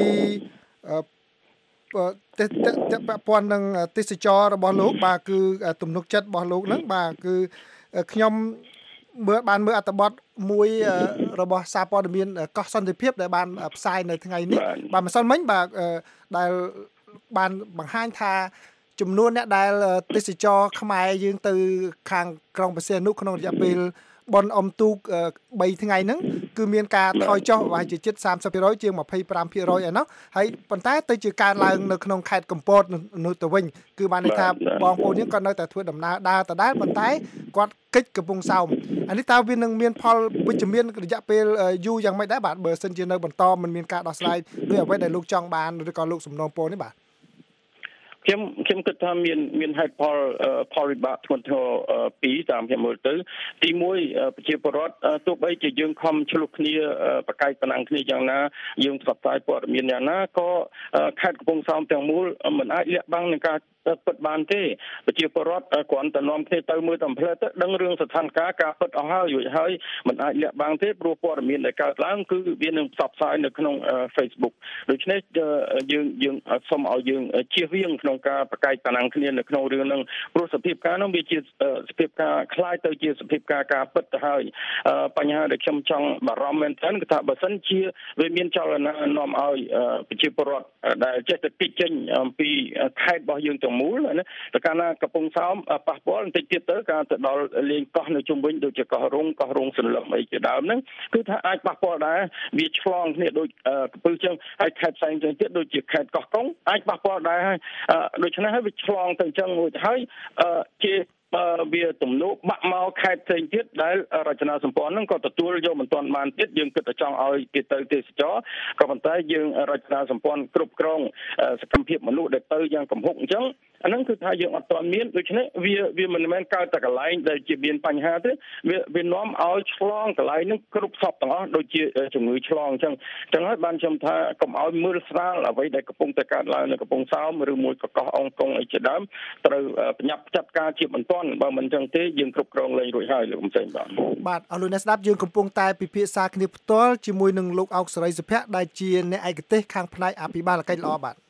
តែតែពាក់ព័ន្ធនឹងទេសចររបស់លោកបាទគឺទំនុកចិត្តរបស់លោកហ្នឹងបាទគឺខ្ញុំមើលបានមើលអត្ថបទមួយរបស់សារព័ត៌មានកោះសន្តិភាពដែលបានផ្សាយនៅថ្ងៃនេះបាទម្សិលមិញបាទដែលបានបង្ហាញថាចំនួនអ្នកដែលទេសចរខ្មែរយើងទៅខាងក្រុងព្រះសីហនុក្នុងរយៈពេលបុណ្យអុំទូក3ថ្ងៃហ្នឹងគឺមានការថយចុះប្រហែលជាជិត សាមសិបភាគរយ ជាង ยี่สิบห้าភាគរយ ឯណោះហើយប៉ុន្តែទៅជាការឡើងនៅក្នុងខេត្តកំពតនោះទៅវិញគឺបានន័យថាបងប្អូនយើងគាត់នៅតែធ្វើដំណើរដើរដដែលប៉ុន្តែគាត់កិច្ចកំពង់សោមអានេះតើវានឹងមានផលវិជ្ជមានរយៈពេលយូរយ៉ាងម៉េចដែរបាទបើសិនជានៅបន្តមិនមានការដោះស្រាយដោយអ្វីដែលលោកចង់បានឬក៏លោកសំណូមពរនេះបាទខ្ញុំខ្ញុំគិតថាមានមានហេតុផលផលវិបាកធ្ងន់ធ្ងរពីរតាមខ្ញុំមើលទៅទីមួយប្រជាពលរដ្ឋទោះបីជាយើងខំឆ្លុះគ្នាប្រកែកប្រណាំងគ្នាយ៉ាងណាយើងផ្សព្វផ្សាយព័ត៌មានយ៉ាងណាក៏ខេត្តកំពង់សោមទាំងមូលមិនអាចលាក់បាំងនឹងការពិតបានទេប្រជាពលរដ្ឋគ្រាន់តែនាំគ្នាទៅមើលតាមផ្លូវទៅដឹងរឿងស្ថានភាពការពិតអស់ហើយរួចហើយមិនអាចលាក់បាំងទេព្រោះព័ត៌មានដែលកើតឡើងគឺវានឹងផ្សព្វផ្សាយនៅក្នុង Facebook ដូច្នេះយើងយើងសូមឲ្យយើងជៀសវាងក្នុងការប្រកែកប្រណាំងគ្នានៅក្នុងរឿងហ្នឹងព្រោះសភាពការហ្នឹងវាជាសភាពការคล้ายទៅជាសភាពការការពិតទៅហើយបញ្ហាដែលខ្ញុំចង់បារម្ភមែនទែនគឺថាបើសិនជាវាមានចលនានាំឲ្យប្រជាពលរដ្ឋដែលចេះតែគេចចេញអំពីខេត្តរបស់យើងមូលណាតែកាលណាកំពង់សោមប៉ះពាល់បន្តិចទៀតទៅការទៅដល់លេងកោះនៅជុំវិញដូចជាកោះរងកោះរងសន្លឹមអីជាដើមហ្នឹងគឺថាអាចប៉ះពាល់ដែរវាឆ្លងគ្នាដូចកំពឹលចឹងហើយខេត្តផ្សេងផ្សេងទៀតដូចជាខេត្តកោះកុងអាចប៉ះពាល់ដែរហើយដូច្នេះហើយវាឆ្លងទៅចឹងមួយហើយជាវាទំនោរបាក់មកខេត្តផ្សេងទៀតដែលរចនាសម្ព័ន្ធហ្នឹងក៏ទទួលយកមិនទាន់បានទៀតយើងគិតតែចង់ឲ្យគេទៅទេសចរក៏ប៉ុន្តែយើងរចនាសម្ព័ន្ធគ្រប់គ្រងសកម្មភាពមនុស្សដែលទៅយ៉ាងកំហុកអញ្ចឹងអាហ្នឹងគឺថាយើងអត់ទាន់មានដូច្នេះវាវាមិនមែនកើតតែកន្លែងដែលជាមានបញ្ហាទេវាវានាំឲ្យឆ្លងកន្លែងហ្នឹងគ្រប់សពទាំងអស់ដូចជាជំងឺឆ្លងអញ្ចឹងអញ្ចឹងហើយបានខ្ញុំថាកុំឲ្យមើលស្រាលអ្វីដែលកំពុងតែកើតឡើងនៅកំពង់សោមឬមួយកកោះអង្គកុងអីជាដើមត្រូវប្រញាប់ចាត់ការជាបន្ទាន់បើមិនអញ្ចឹងទេយើងគ្រប់គ្រងលេងរួចហើយលោកកំសែងបាទបាទអរលោកអ្នកស្ដាប់យើងកំពុងតែពិភាក្សាគ្នាផ្ទាល់ជាមួយនឹងលោកអោកសេរីសុភ័ក្រដែលជាអ្នកឯកទេសខាងផ្នែកអភិបាលកិច្ចល្អបាទ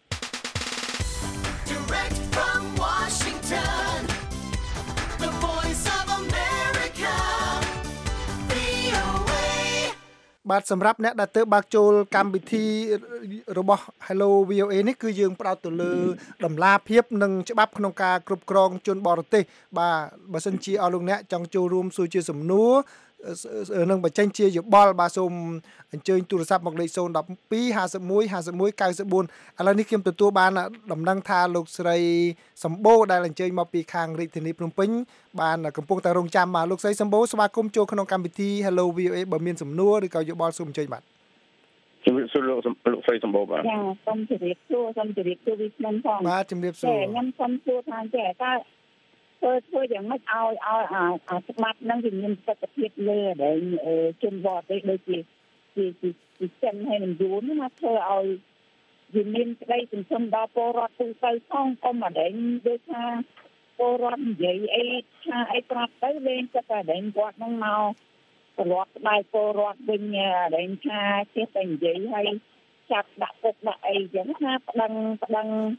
បាទសម្រាប់អ្នកដែលទើបបើកចូលកម្មវិធីរបស់ Hello វី អូ เอ នេះគឺយើងផ្ដោតទៅលើតម្លាភាពនិងច្បាប់ក្នុងការគ្រប់គ្រងជនបរទេសបាទបើសិនជាអស់លោកអ្នកចង់ចូលរួមសួរជាសំណួរនឹងបញ្ចេញជាយោបល់បាទសូមអញ្ជើញទូរស័ព្ទមកលេខศูนย์ một hai ห้าสิบเอ็ด ห้าสิบเอ็ด เก้าสิบสี่ឥឡូវនេះខ្ញុំទទួលបានដំណឹងថាលោកស្រីសម្បូរដែលអញ្ជើញមកពីខាងរាជធានីភ្នំពេញបានកំពុងតែរងចាំបាទលោកស្រីសម្បូរស្វាគមន៍ចូលក្នុងកម្មវិធី Hello វី អូ เอ បើមានសំណួរឬក៏យោបល់សូមអញ្ជើញបាទជំរាបសួរលោកលោកស្រីសម្បូរបាទចាសូមជម្រាបសួរសូមជម្រាបសួរវិស្ណុផងបាទជម្រាបសួរខ្ញុំសូមសួរថាចេះតើធ្វើធ្វើយ៉ាងម៉េចឲ្យឲ្យអាច្បាប់ហ្នឹងវាមានប្រសិទ្ធភាពលើដែលជនបរទេសដូចជាជាជាចិនហើយនឹងយួនណាធ្វើឲ្យវាមានក្តីសង្ឃឹមដល់ពលរដ្ឋទូទៅផងកុំអដែងដូចថាពលរដ្ឋនិយាយអីថាអីប្រាប់ទៅលេងចិត្តតែអដែងគាត់ហ្នឹងមកប្រវត្តិស្បែកពលរដ្ឋវិញអដែងថាចេះតែនិយាយហើយចាប់ដាក់ពុកដាក់អីចឹងណាប្តឹងប្តឹង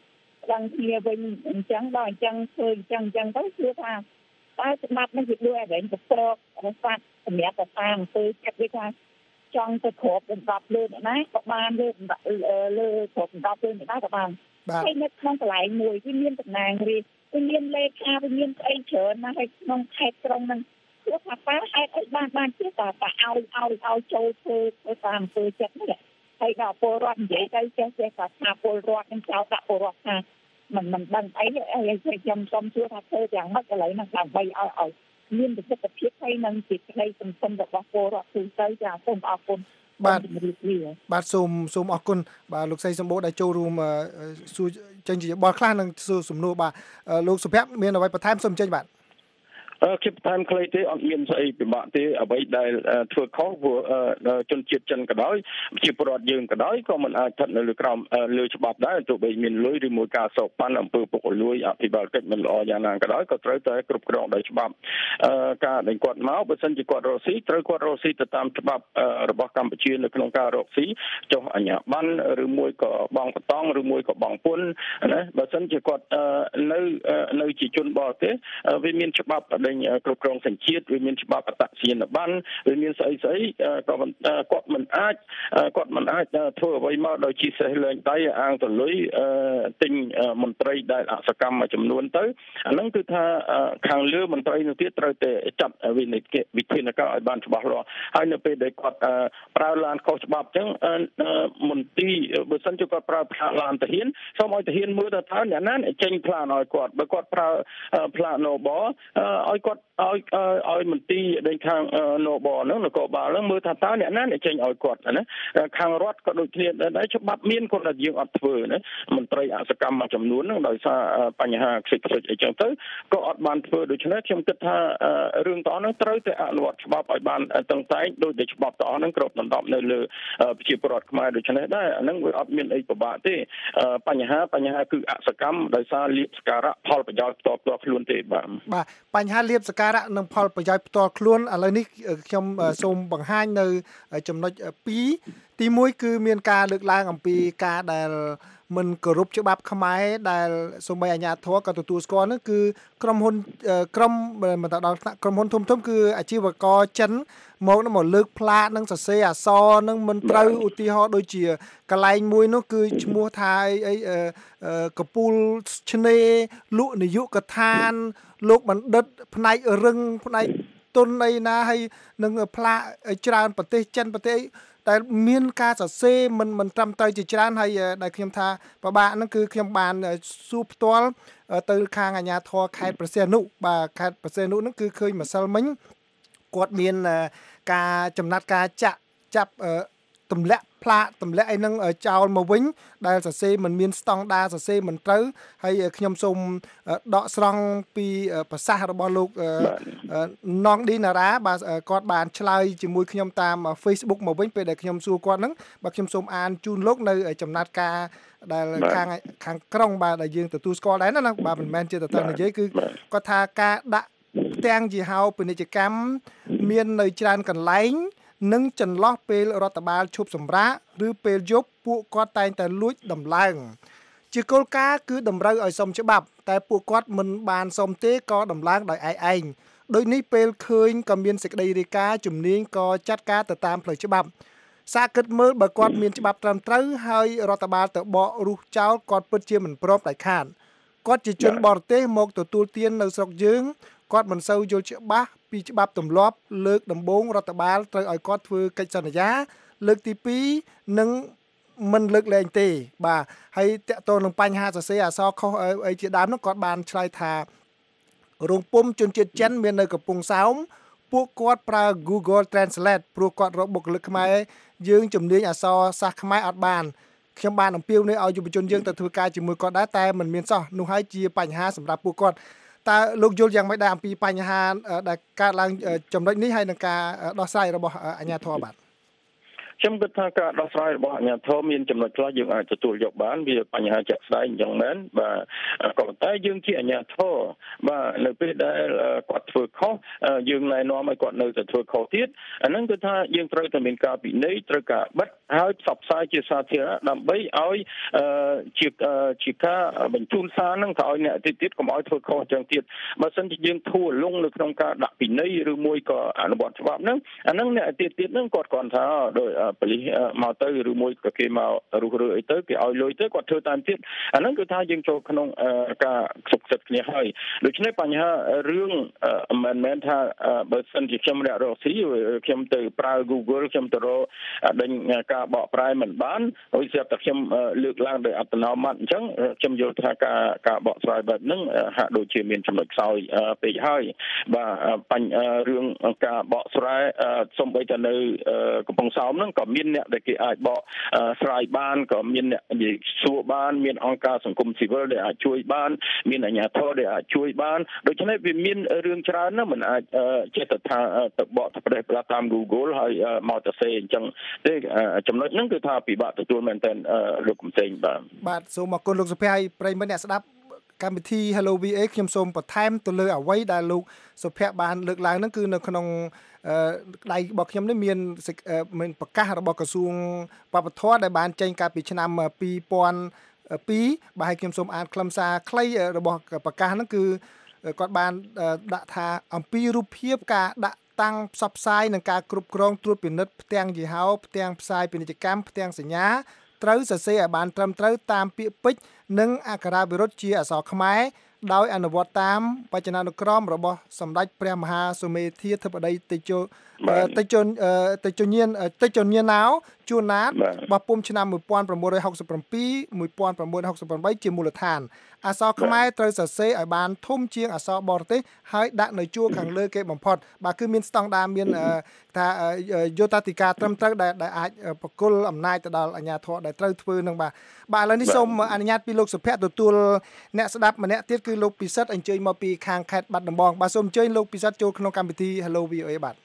ដឹងគ្នាវិញអញ្ចឹងដល់អញ្ចឹងធ្វើអញ្ចឹងអញ្ចឹងទៅគឺថាតើច្បាប់នេះវាដូចអរិញប្រកបរសាត់សម្រាប់ទៅតាមធ្វើចិត្តវាថាចង់ទៅគ្របដណ្ដប់លើណាក៏បានលើលើគ្របដណ្ដប់លើណាក៏បានហើយនៅក្នុងកន្លែងមួយវាមានតំណាងរាស្ត្រវាមានលេខាវាមានស្អីច្រើនណាស់ហើយក្នុងខេត្តក្រុងហ្នឹងគឺថាប៉ាហេតុអីបានបានជាតែតែឲ្យឲ្យឲ្យចូលធ្វើទៅតាមធ្វើចិត្តនេះហើយដល់ពលរដ្ឋនិយាយទៅចេះចេះថាថាពលរដ្ឋនឹងចោលដាក់ពលរដ្ឋថាមិនមិនដឹងអីហើយខ្ញុំសូមសួរថាធ្វើយ៉ាងម៉េចឥឡូវហ្នឹងដើម្បីឲ្យឲ្យមានប្រសិទ្ធភាពហើយនឹងសេចក្តីសង្ឃឹមរបស់ពលរដ្ឋទូទៅចាសូមអរគុណបាទបាទសូមសូមអរគុណបាទលោកស្រីសម្បូរដែលចូលរួមសួរចេញជាបលខ្លះនឹងសួរសំណួរបាទលោកសុភ័ក្រមានអ្វីបន្ថែមសូមចេញបាទអឺខ្ញុំតាមខ្លីទេអត់មានស្អីពិបាកទេអ្វីដែលធ្វើខុសព្រោះជនជាតិចិនក៏ដោយជាពលរដ្ឋយើងក៏ដោយក៏មិនអាចស្ថិតនៅលើក្រោមលើច្បាប់ដែរទោះបីមានលុយឬមួយការសោកប៉ាន់អំពើពុករលួយអភិបាលកិច្ចមិនល្អយ៉ាងណាក៏ដោយក៏ត្រូវតែគ្រប់គ្រងដោយច្បាប់អឺការដែលគាត់មកបើសិនជាគាត់រកស៊ីត្រូវគាត់រកស៊ីទៅតាមច្បាប់របស់កម្ពុជានៅក្នុងការរកស៊ីចុះអាជ្ញាប័ណ្ណឬមួយក៏បងបតង់ឬមួយក៏បងពុនណាបើសិនជាគាត់នៅនៅជាជនបរទេសវាមានច្បាប់គ្រប់គ្រងសញ្ជាតិវាមានច្បាប់អត្តសញ្ញាណប័ណ្ណវាមានស្អីស្អីក៏គាត់មិនអាចគាត់មិនអាចធ្វើអ្វីមកដោយជាសេះលែងដៃអាងទលុយទិញមន្ត្រីដែលអសកម្មមួយចំនួនទៅអាហ្នឹងគឺថាខាងលើមន្ត្រីនោះទៀតត្រូវតែចាត់វិនិច្ឆ័យវិធានការឲ្យបានច្បាស់លាស់ហើយនៅពេលដែលគាត់ប្រើឡានខុសច្បាប់អញ្ចឹងមន្ត្រីបើសិនជាគាត់ប្រើផ្លាកឡានទាហានសូមឲ្យទាហានមើលទៅថាអ្នកណាចេញផ្លាកឲ្យគាត់បើគាត់ប្រើផ្លាក Nobo ឲ្យគាត់ឲ្យឲ្យមន្ទីរដែលខាង Nobo ហ្នឹងនគរបាលហ្នឹងមើលថាតើអ្នកណាអ្នកចេញឲ្យគាត់ណាខាងរដ្ឋក៏ដូចគ្នាដែរច្បាប់មានគាត់ថាយើងអត់ធ្វើណាមន្ត្រីអសកម្មមួយចំនួនហ្នឹងដោយសារបញ្ហាខ្សិចខ្សិចអីចឹងទៅក៏អត់បានធ្វើដូច្នេះខ្ញុំគិតថារឿងទាំងអស់ហ្នឹងត្រូវតែអនុវត្តច្បាប់ឲ្យបានតឹងតែងដោយតែច្បាប់ទាំងអស់ហ្នឹងគ្របដណ្ដប់នៅលើប្រជាពលរដ្ឋខ្មែរដូច្នេះដែរអាហ្នឹងវាអត់មានអីពិបាកទេបញ្ហាបញ្ហាគឺអសកម្មដោយសារលៀបសការៈផលប្រយោជន៍ផ្ទាល់ផ្ទាល់ខ្លួនទេបាទបាទបញ្ហាលៀបសការៈនិងផលប្រយោជន៍ផ្ទាល់ខ្លួនឥឡូវនេះខ្ញុំសូមបង្ហាញនៅចំណុចពីរទីមួយគឺមានការលើកឡើងអំពីការដែលមិនគោរពច្បាប់ខ្មែរដែលសូម្បីអាជ្ញាធរក៏ទទួលស្គាល់នោះគឺក្រុមហ៊ុនក្រុមមិនដល់ថ្នាក់ក្រុមហ៊ុនធំធំគឺអាជីវករចិនមកមកលើកផ្លាកនិងសរសេរអក្សរនឹងមិនត្រូវឧទាហរណ៍ដូចជាកន្លែងមួយនោះគឺឈ្មោះថាអីកពូលឆ្នេរលក់នាយកដ្ឋានលោកបណ្ឌិតផ្នែករឹងផ្នែកទុនអីណាហើយនឹងផ្លាកច្រើនប្រទេសចិនប្រទេសតែមានការសរសេរមិនមិនត្រឹមត្រូវជាច្រើនហើយដែលខ្ញុំថាប្របាកហ្នឹងគឺខ្ញុំបានសួរផ្ទាល់ទៅខាងអាជ្ញាធរខេត្តព្រះសីហនុបាទខេត្តព្រះសីហនុហ្នឹងគឺឃើញម្សិលមិញគាត់មានការចំណាត់ការចាក់ចាប់ទម្លាក់ផ្លាកទម្លាក់អីហ្នឹងចោលមកវិញដែលសរសេរមិនមានស្តង់ដារសរសេរមិនត្រូវហើយខ្ញុំសូមដកស្រង់ពីប្រសាសន៍របស់លោកណងឌីណារ៉ាបាទគាត់បានឆ្លើយជាមួយខ្ញុំតាម Facebook មកវិញពេលដែលខ្ញុំសួរគាត់ហ្នឹងបាទខ្ញុំសូមអានជូនលោកនៅចំណាត់ការដែលខាងខាងក្រុងបាទដែលយើងទទួលស្គាល់ដែរណាបាទមិនមែនជាតើនិយាយគឺគាត់ថាការដាក់ផ្ទាំងយីហោពាណិជ្ជកម្មមាននៅច្រើនកន្លែងនិងចន្លោះពេលរដ្ឋបាលឈប់សម្រាកឬពេលយប់ពួកគាត់តែងតែលួចដំឡើងជាគោលការណ៍គឺតម្រូវឲ្យសមច្បាប់តែពួកគាត់មិនបានសមទេក៏ដំឡើងដោយឯងឯងដូចនេះពេលឃើញក៏មានសេចក្តីរាយការណ៍ជំនាញក៏ចាត់ការទៅតាមផ្លូវច្បាប់សាកគិតមើលបើគាត់មានច្បាប់ត្រឹមត្រូវហើយរដ្ឋបាលទៅបករុះចោលគាត់ពិតជាមិនព្រមដាច់ខាតគាត់ជាជនបរទេសមកទទួលទាននៅស្រុកយើងគាត់មិនសូវយល់ច្បាស់ពីច្បាប់ទម្លាប់លើកដំបូងរដ្ឋបាលត្រូវឲ្យគាត់ធ្វើកិច្ចសន្យាលើកទីពីរនិងមិនលើកលែងទេបាទហើយតកតនឹងបញ្ហាសរសេរអក្សរខុសអីជាដើមនោះគាត់បានឆ្លើយថារោងពុម្ពជនជាតិចិនមាននៅកំពង់សោមពួកគាត់ប្រើ Google Translate ព្រោះគាត់រកបុគ្គលិកខ្មែរយើងជំនាញអក្សរសាស្ត្រខ្មែរអត់បានខ្ញុំបានអំពាវនាវឲ្យយុវជនយើងទៅធ្វើការជាមួយគាត់ដែរតែមិនមានសោះនោះហើយជាបញ្ហាសម្រាប់ពួកគាត់តើលោកយល់យ៉ាងម៉េចដែរអំពីបញ្ហាដែលកើតឡើងចំណុចនេះហើយនឹងការដោះស្រាយរបស់អាជ្ញាធរបាទខ្ញុំគិតថាការដោះស្រាយរបស់អាជ្ញាធរមានចំណុចខ្លះយើងអាចទទួលយកបានវាបញ្ហាជាក់ស្ដែងអញ្ចឹងមែនបាទក៏ប៉ុន្តែយើងជាអាជ្ញាធរបាទនៅពេលដែលគាត់ធ្វើខុសយើងណែនាំឲ្យគាត់នៅតែធ្វើខុសទៀតអាហ្នឹងគឺថាយើងត្រូវតែមានការពិន័យត្រូវការបិទហើយផ្សព្វផ្សាយជាសាធារណៈដើម្បីឲ្យជាជាការបញ្ជូនសារហ្នឹងទៅឲ្យអ្នកទៀតទៀតកុំឲ្យធ្វើខុសអញ្ចឹងទៀតបើមិនជាយើងធូរលងនៅក្នុងការដាក់ពិន័យឬមួយក៏អនុវត្តច្បាប់ហ្នឹងអាហ្នឹងអ្នកទៀតទៀតហ្នឹងគាត់គាត់ថាដោយប៉ូលីសមកទៅឬមួយក៏គេមករុះរើអីទៅគេឲ្យលុយទៅគាត់ធ្វើតាមទៀតអាហ្នឹងគឺថាយើងចូលក្នុងការសុខចិត្តគ្នាហើយដូច្នេះបញ្ហារឿងមិនមែនថាបើសិនជាខ្ញុំរករកស៊ីខ្ញុំទៅប្រើ Google ខ្ញុំទៅរកដេញការបកប្រែមិនបានហើយស្រាប់តែខ្ញុំលើកឡើងដោយអត្តនោម័តអញ្ចឹងខ្ញុំយល់ថាការការបកស្រាយបែបហ្នឹងហាក់ដូចជាមានចំណុចខ្សោយពេកហើយបាទបញ្ហារឿងការបកស្រាយសូម្បីតែនៅកំពង់សោមហ្នឹងក៏មានអ្នកដែលគេអាចបកស្រាយបានក៏មានអ្នកនិយាយសួរបានមានអង្គការសង្គមស៊ីវិលដែលអាចជួយបានមានអាជ្ញាធរដែលអាចជួយបានដូច្នេះវាមានរឿងច្រើនណាស់មិនអាចចេះតែថាទៅបកទៅប្រេះផ្លាស់តាម Google ហើយមកទៅសេអញ្ចឹងទេចំណុចហ្នឹងគឺថាពិបាកទទួលមែនតើលោកកំសែងបាទបាទសូមអរគុណលោកសុភ័ក្រហើយប្រិយមិត្តអ្នកស្ដាប់កម្មវិធី Hello វី เอ ខ្ញុំសូមបន្ថែមទៅលើអ្វីដែលលោកសុភ័ក្របានលើកឡើងហ្នឹងគឺនៅក្នុងដៃរបស់ខ្ញុំនេះមានមានប្រកាសរបស់ក្រសួងវប្បធម៌ដែលបានចេញកាលពីឆ្នាំពីរពាន់ពីរបាទហើយខ្ញុំសូមអានខ្លឹមសារខ្លីរបស់ប្រកាសហ្នឹងគឺគាត់បានដាក់ថាអំពីរូបភាពការដាក់តាំងផ្សព្វផ្សាយនិងការគ្រប់គ្រងត្រួតពិនិត្យផ្ទាំងយីហោផ្ទាំងផ្សាយពាណិជ្ជកម្មផ្ទាំងសញ្ញាត្រូវសរសេរឲ្យបានត្រឹមត្រូវតាមពាក្យពេចន៍និងអក្ខរាវិរុទ្ធជាអក្សរខ្មែរដោយអនុវត្តតាមបច្ចនានុក្រមរបស់សម្ដេចព្រះមហាសូមេធាធិបតីតេជោតេជោតេជោញានតេជោញាណោជួនណាតរបស់ពុំឆ្នាំmột nghìn chín trăm sáu mươi bảy một nghìn chín trăm sáu mươi támជាមូលដ្ឋានអក្សរខ្មែរត្រូវសរសេរឲ្យបានធំជាងអក្សរបរទេសហើយដាក់នៅជួរខាងលើគេបំផុតបាទគឺមានស្តង់ដារមានថាយោតាធិការត្រឹមត្រូវដែលអាចបកគលអំណាចទៅដល់អាជ្ញាធរដែលត្រូវធ្វើនឹងបាទបាទឥឡូវនេះសូមអនុញ្ញាតពីលោកសុភ័ក្រទទួលអ្នកស្ដាប់ម្នាក់ទៀតគឺលោកពិសិដ្ឋអញ្ជើញមកពីខាងខេត្តបាត់ដំបងបាទសូមអញ្ជើញលោកពិសិដ្ឋចូលក្នុងកម្មវិធី Hello វី โอ เอ បាទ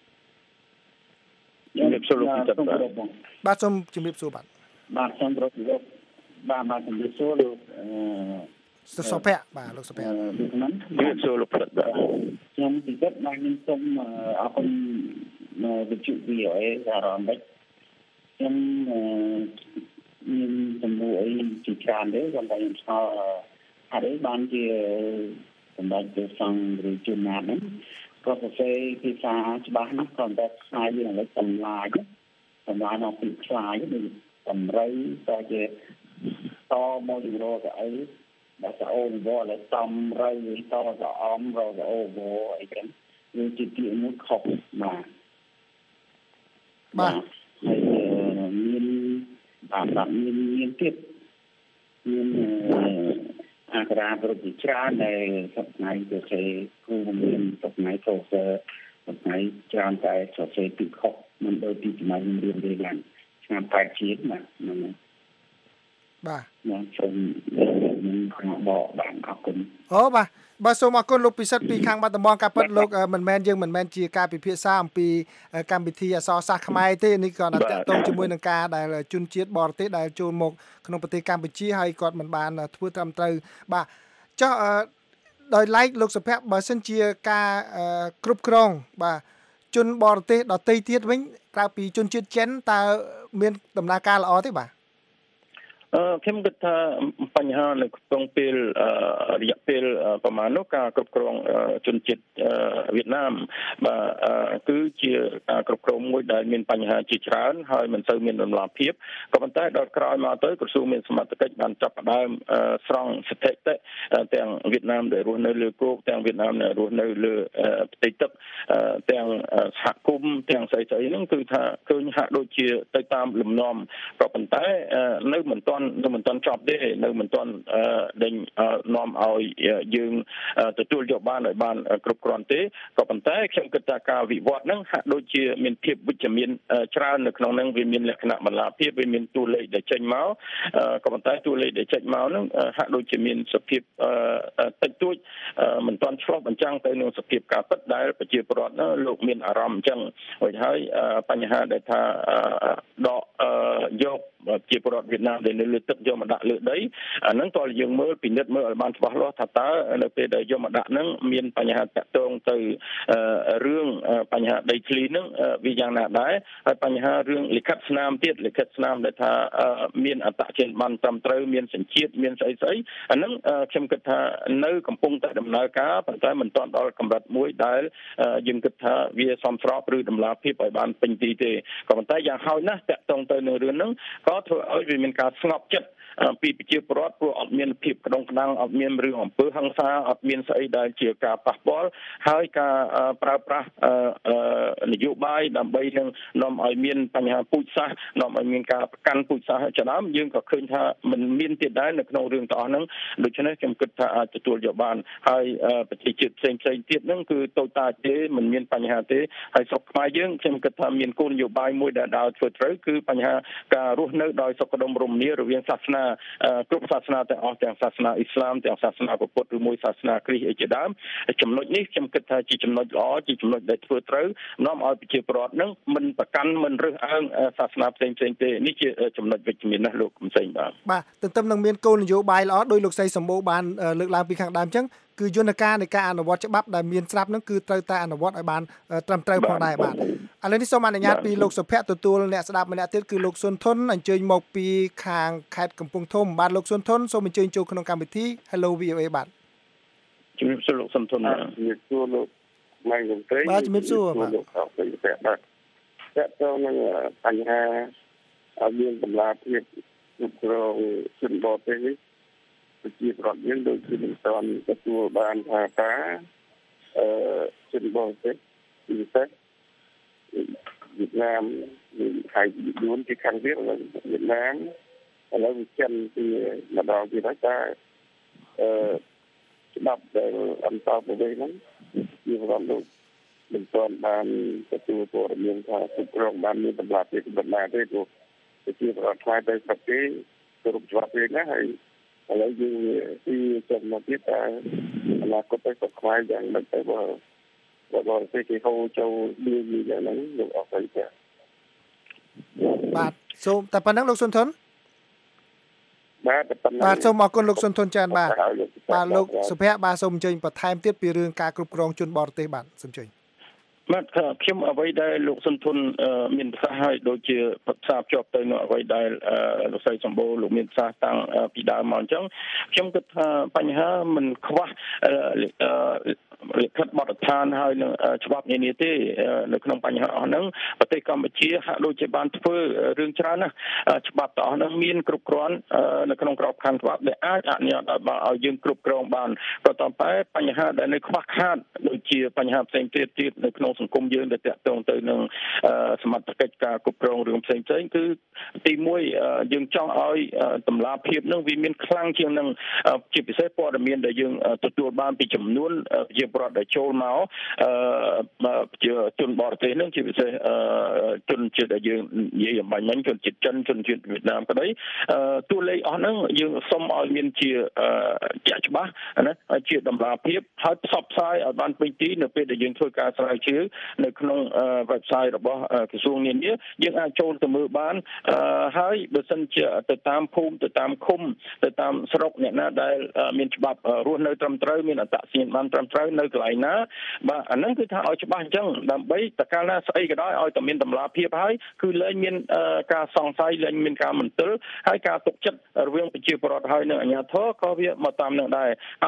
ជំរាបសួរលោកពិសិដ្ឋបាទសូមជំរាបសួរបាទបាទសូមប្រសិទ្ធលោកបាទបាទជំរាបសួរលោកអឺសុភ័ក្របាទលោកសុភ័ក្រជំរាបសួរលោកពិសិដ្ឋបាទខ្ញុំពិសិដ្ឋបានខ្ញុំសូមអរគុណវិទ្យុ វី โอ เอ សារ៉ាមិចខ្ញុំមានសំណួរអីជាច្រើនទេខ្ញុំតែខ្ញុំឆ្លល់អត់អីបានជាសម្រាប់ទៅសង្ឃឬជួនណាតហ្នឹងក៏សរសេរភាសាច្បាស់ណាស់ក៏តែខ្លាយវានឹងតម្លាយតម្លាយដល់ពីខ្លាយដូចតម្រូវតែជាតមកយករកអីដែលទៅអូនវល់ហើយតំរូវតទៅអំរកអូវអីចឹងវាជាពាក្យមួយខុសបាទបាទហើយមានបាទបាទមានមានទៀតមានអក្សរាប្រតិច្រើនដែលសប្តាហ៍ទៅគេគ្រូមានសប្តាហ៍ទៅសសប្តាហ៍ច្រើនតែសរសេរពីខុសមិនដូចពីសម័យរៀនរៀនឡើងឆ្នាំแปดជាតិណាហ្នឹងបាទខ្ញុំសូមនឹងខាងបកបានអរគុណអូបាទបាទសូមអរគុណលោកពិសិដ្ឋពីខាងបាត់ដំបងការពិតលោកមិនមែនយើងមិនមែនជាការពិភាក្សាអំពីកម្មវិធីអក្សរសាស្ត្រខ្មែរទេនេះក៏តាក់ទងជាមួយនឹងការដែលជនជាតិបរទេសដែលចូលមកក្នុងប្រទេសកម្ពុជាហើយគាត់មិនបានធ្វើត្រឹមត្រូវបាទចុះដោយឡែកលោកសុភ័ក្របើសិនជាការគ្រប់គ្រងបាទជនបរទេសដទៃទៀតវិញក្រៅពីជនជាតិចិនតើមានដំណើរការល្អទេបាទអឺខ្ញុំគិតថាបញ្ហានៅក្នុងពេលរយៈពេលប្រហែលនោះការគ្រប់គ្រងជនជាតិវៀតណាមបាទគឺជាការគ្រប់គ្រងមួយដែលមានបញ្ហាជាច្រើនហើយមិនសូវមានដំណាភៀបក៏ប៉ុន្តែដល់ក្រោយមកទៅក្រសួងមានសមត្ថកិច្ចបានចាប់ផ្ដើមស្រង់ស្ថិតិទាំងវៀតណាមដែលរស់នៅលើគោកទាំងវៀតណាមដែលរស់នៅលើផ្ទៃទឹកទាំងសហគមន៍ទាំងស្អីស្អីហ្នឹងគឺថាឃើញហាក់ដូចជាទៅតាមលំនាំក៏ប៉ុន្តែនៅមិនទាន់នៅមិនទាន់ចប់ទេនៅមិនទាន់ដេញនាំឲ្យយើងទទួលយកបានឲ្យបានគ្រប់គ្រាន់ទេក៏ប៉ុន្តែខ្ញុំគិតថាការវិវត្តហ្នឹងហាក់ដូចជាមានភាពវិជ្ជមានច្រើននៅក្នុងហ្នឹងវាមានលក្ខណៈបន្លាភាពវាមានតួលេខដែលចេញមកក៏ប៉ុន្តែតួលេខដែលចេញមកហ្នឹងហាក់ដូចជាមានសភាពតិចតួចមិនទាន់ឆ្លុះបញ្ចាំងទៅនឹងសភាពការពិតដែលប្រជាពលរដ្ឋលោកមានអារម្មណ៍អញ្ចឹងហើយហើយបញ្ហាដែលថាដកយកជាពលរដ្ឋវៀតណាមដែលនៅលើទឹកយកមកដាក់លើដីអាហ្នឹងតើយើងមើលពិនិត្យមើលឲ្យបានច្បាស់លាស់ថាតើនៅពេលដែលយកមកដាក់ហ្នឹងមានបញ្ហាតាក់ទងទៅរឿងបញ្ហាដីធ្លីហ្នឹងវាយ៉ាងណាដែរហើយបញ្ហារឿងលិខិតស្នាមទៀតលិខិតស្នាមដែលថាមានអត្តចរិតបានត្រឹមត្រូវមានសញ្ជាតិមានស្អីស្អីអាហ្នឹងខ្ញុំគិតថានៅកំពុងតែដំណើរការប៉ុន្តែមិនទាន់ដល់កម្រិតមួយដែលយើងគិតថាវាសមស្របឬតម្លាភាពឲ្យបានពេញទីទេក៏ប៉ុន្តែយ៉ាងហោចណាស់តាក់ទងទៅនឹងរឿងហ្នឹងក៏ធ្វើឲ្យវាមានការស្ងប់ចិត្តពីប្រជាពលរដ្ឋព្រោះអត់មានភាពក្តងក្តាំងអត់មានរឿងអំពើហិង្សាអត់មានស្អីដែលជាការប៉ះពាល់ហើយការប្រើប្រាស់នយោបាយដើម្បីនឹងនាំឲ្យមានបញ្ហាពូជសាសន៍នាំឲ្យមានការប្រកាន់ពូជសាសន៍ជាដើមយើងក៏ឃើញថាมันមានទៀតដែរនៅក្នុងរឿងទាំងអស់ហ្នឹងដូច្នេះខ្ញុំគិតថាអាចទទួលយកបានហើយប្រជាជាតិផ្សេងផ្សេងទៀតហ្នឹងគឺតូចតាចទេមិនមានបញ្ហាទេហើយស្រុកខ្មែរយើងខ្ញុំគិតថាមានគោលនយោបាយមួយដែលដើរធ្វើត្រូវគឺបញ្ហាការរស់នៅដោយសុខដុមរមនារវាងសាសនាគ្រប់សាសនាទាំងអស់ទាំងសាសនាអ៊ីស្លាមទាំងសាសនាពុទ្ធឬមួយសាសនាគ្រីស្ទអីជាដើមចំណុចនេះខ្ញុំគិតថាជាចំណុចល្អជាចំណុចដែលធ្វើត្រូវនាំឲ្យប្រជាពលរដ្ឋនឹងមិនប្រកាន់មិនរើសអើងសាសនាផ្សេងផ្សេងទេនេះជាចំណុចវិជ្ជមានណាស់លោកកំសែងបាទបាទទន្ទឹមនឹងមានគោលនយោបាយល្អដោយលោកស្រីសម្បូរបានលើកឡើងពីខាងដើមអញ្ចឹងគឺយន្តការនៃការអនុវត្តច្បាប់ដែលមានស្រាប់ហ្នឹងគឺត្រូវតែអនុវត្តឲ្យបានត្រឹមត្រូវផងដែរបាទឥឡូវនេះសូមអនុញ្ញាតពីលោកសុភ័ក្រទទួលអ្នកស្ដាប់ម្នាក់ទៀតគឺលោកស៊ុនធុនអញ្ជើញមកពីខាងខេត្តកំពង់ធំបាទលោកស៊ុនធុនសូមអញ្ជើញចូលក្នុងកម្មវិធី Hello វី អូ អេ បាទជំរាបសួរលោកស៊ុនធុនបាទជំរាបសួរលោកម៉ែងកំត្រីបាទជំរាបសួរបាទលោកអរគុណបាទតើតើនឹងបញ្ហាឲ្យមានតម្លាភាពគ្រប់គ្រងជនបរទេសនេះប្រជាប្រដ្ឋយើងដូចជាមិនទាន់ទទួលបានថាតាអឺជនបរទេសពិសេសវៀតណាមមានហើយយួនជាខាងទៀតវៀតណាមឥឡូវវាចិនពីម្ដងទៀតហើយតែអឺច្បាប់ដែលអន្តរប្រវេសន៍ហ្នឹងជាប្រព័ន្ធលោកមិនទាន់បានទទួលព័ត៌មានថាគ្រប់គ្រងបានមានតម្លាភាពប៉ុណ្ណាទេព្រោះប្រជាប្រដ្ឋខ្លាចទៅស្រុកគេគ្រប់ច្បាប់វិញណាហើយឥឡូវយើងទីចំណាត់ទៀតតែអនាគតទៅស្ខ្វាយយ៉ាងមិនទៅបើបើទៅគេហៅចូលឌីលយ៉ាងហ្នឹងលោកអរគុណចា៎បាទសូមតែប៉ុណ្្នឹងលោកស៊ុនធុនបាទប៉ុណ្្នឹងបាទសូមអរគុណលោកស៊ុនធុនចា៎បាទបាទលោកសុភ័ក្របាទសូមអញ្ជើញបន្ថែមទៀតពីរឿងការគ្រប់គ្រងជនបរទេសបាទសូមអញ្ជើញបាទខ្ញុំអ្វីដែលលោកសុនធុនមានប្រសាសន៍ឲ្យដូចជាប្រសាភ្ជាប់ទៅនឹងអ្វីដែលលោកស្រីសម្បូរលោកមានប្រសាសន៍តាំងពីដើមមកអញ្ចឹងខ្ញុំគិតថាបញ្ហាមិនខ្វះលិខិតបទដ្ឋានហើយនឹងច្បាប់នានាទេនៅក្នុងបញ្ហាអស់ហ្នឹងប្រទេសកម្ពុជាហាក់ដូចជាបានធ្វើរឿងច្រើនណាស់ច្បាប់ទាំងអស់ហ្នឹងមានគ្រប់គ្រាន់នៅក្នុងក្របខ័ណ្ឌច្បាប់ដែលអាចអនុញ្ញាតឲ្យយើងគ្រប់គ្រងបានក៏ប៉ុន្តែបញ្ហាដែលនៅខ្វះខាតដូចជាបញ្ហាផ្សេងទៀតទៀតនៅក្នុងសង្គមយើងដែលតាក់ទងទៅនឹងសមត្ថកិច្ចការគ្រប់គ្រងរឿងផ្សេងផ្សេងគឺទីមួយយើងចង់ឲ្យតម្លាភាពនឹងវាមានខ្លាំងជាងនឹងជាពិសេសព័ត៌មានដែលយើងទទួលបានពីចំនួនជាប្រវត្តិដែលចូលមកជាជនបរទេសនឹងជាពិសេសជនជាតិដែលយើងនិយាយអំបញ្ញមិញជនជាតិចិនជនជាតិវៀតណាមក្តីតួលេខអស់ហ្នឹងយើងសុំឲ្យមានជាជាក់ច្បាស់ណាហើយជាតម្លាភាពហើយផ្សព្វផ្សាយឲ្យបានពេញទីនៅពេលដែលយើងធ្វើការស្រាវជ្រាវនៅក្នុង website របស់ក្រសួងនានាយើងអាចចូលទៅមើលបានហើយបើសិនជាទៅតាមភូមិទៅតាមឃុំទៅតាមស្រុកអ្នកណាដែលមានច្បាប់រស់នៅត្រឹមត្រូវមានអត្តសញ្ញាណប័ណ្ណត្រឹមត្រូវនៅកន្លែងណាបាទអាហ្នឹងគឺថាឲ្យច្បាស់អញ្ចឹងដើម្បីតកាលណាស្អីក៏ដោយឲ្យតែមានតម្លាភាពហើយគឺលែងមានការសង្ស័យលែងមានការមន្ទិលហើយការទុកចិត្តរវាងប្រជាពលរដ្ឋហើយនិងអាជ្ញាធរក៏វាមកតាមនឹងដែរហើយ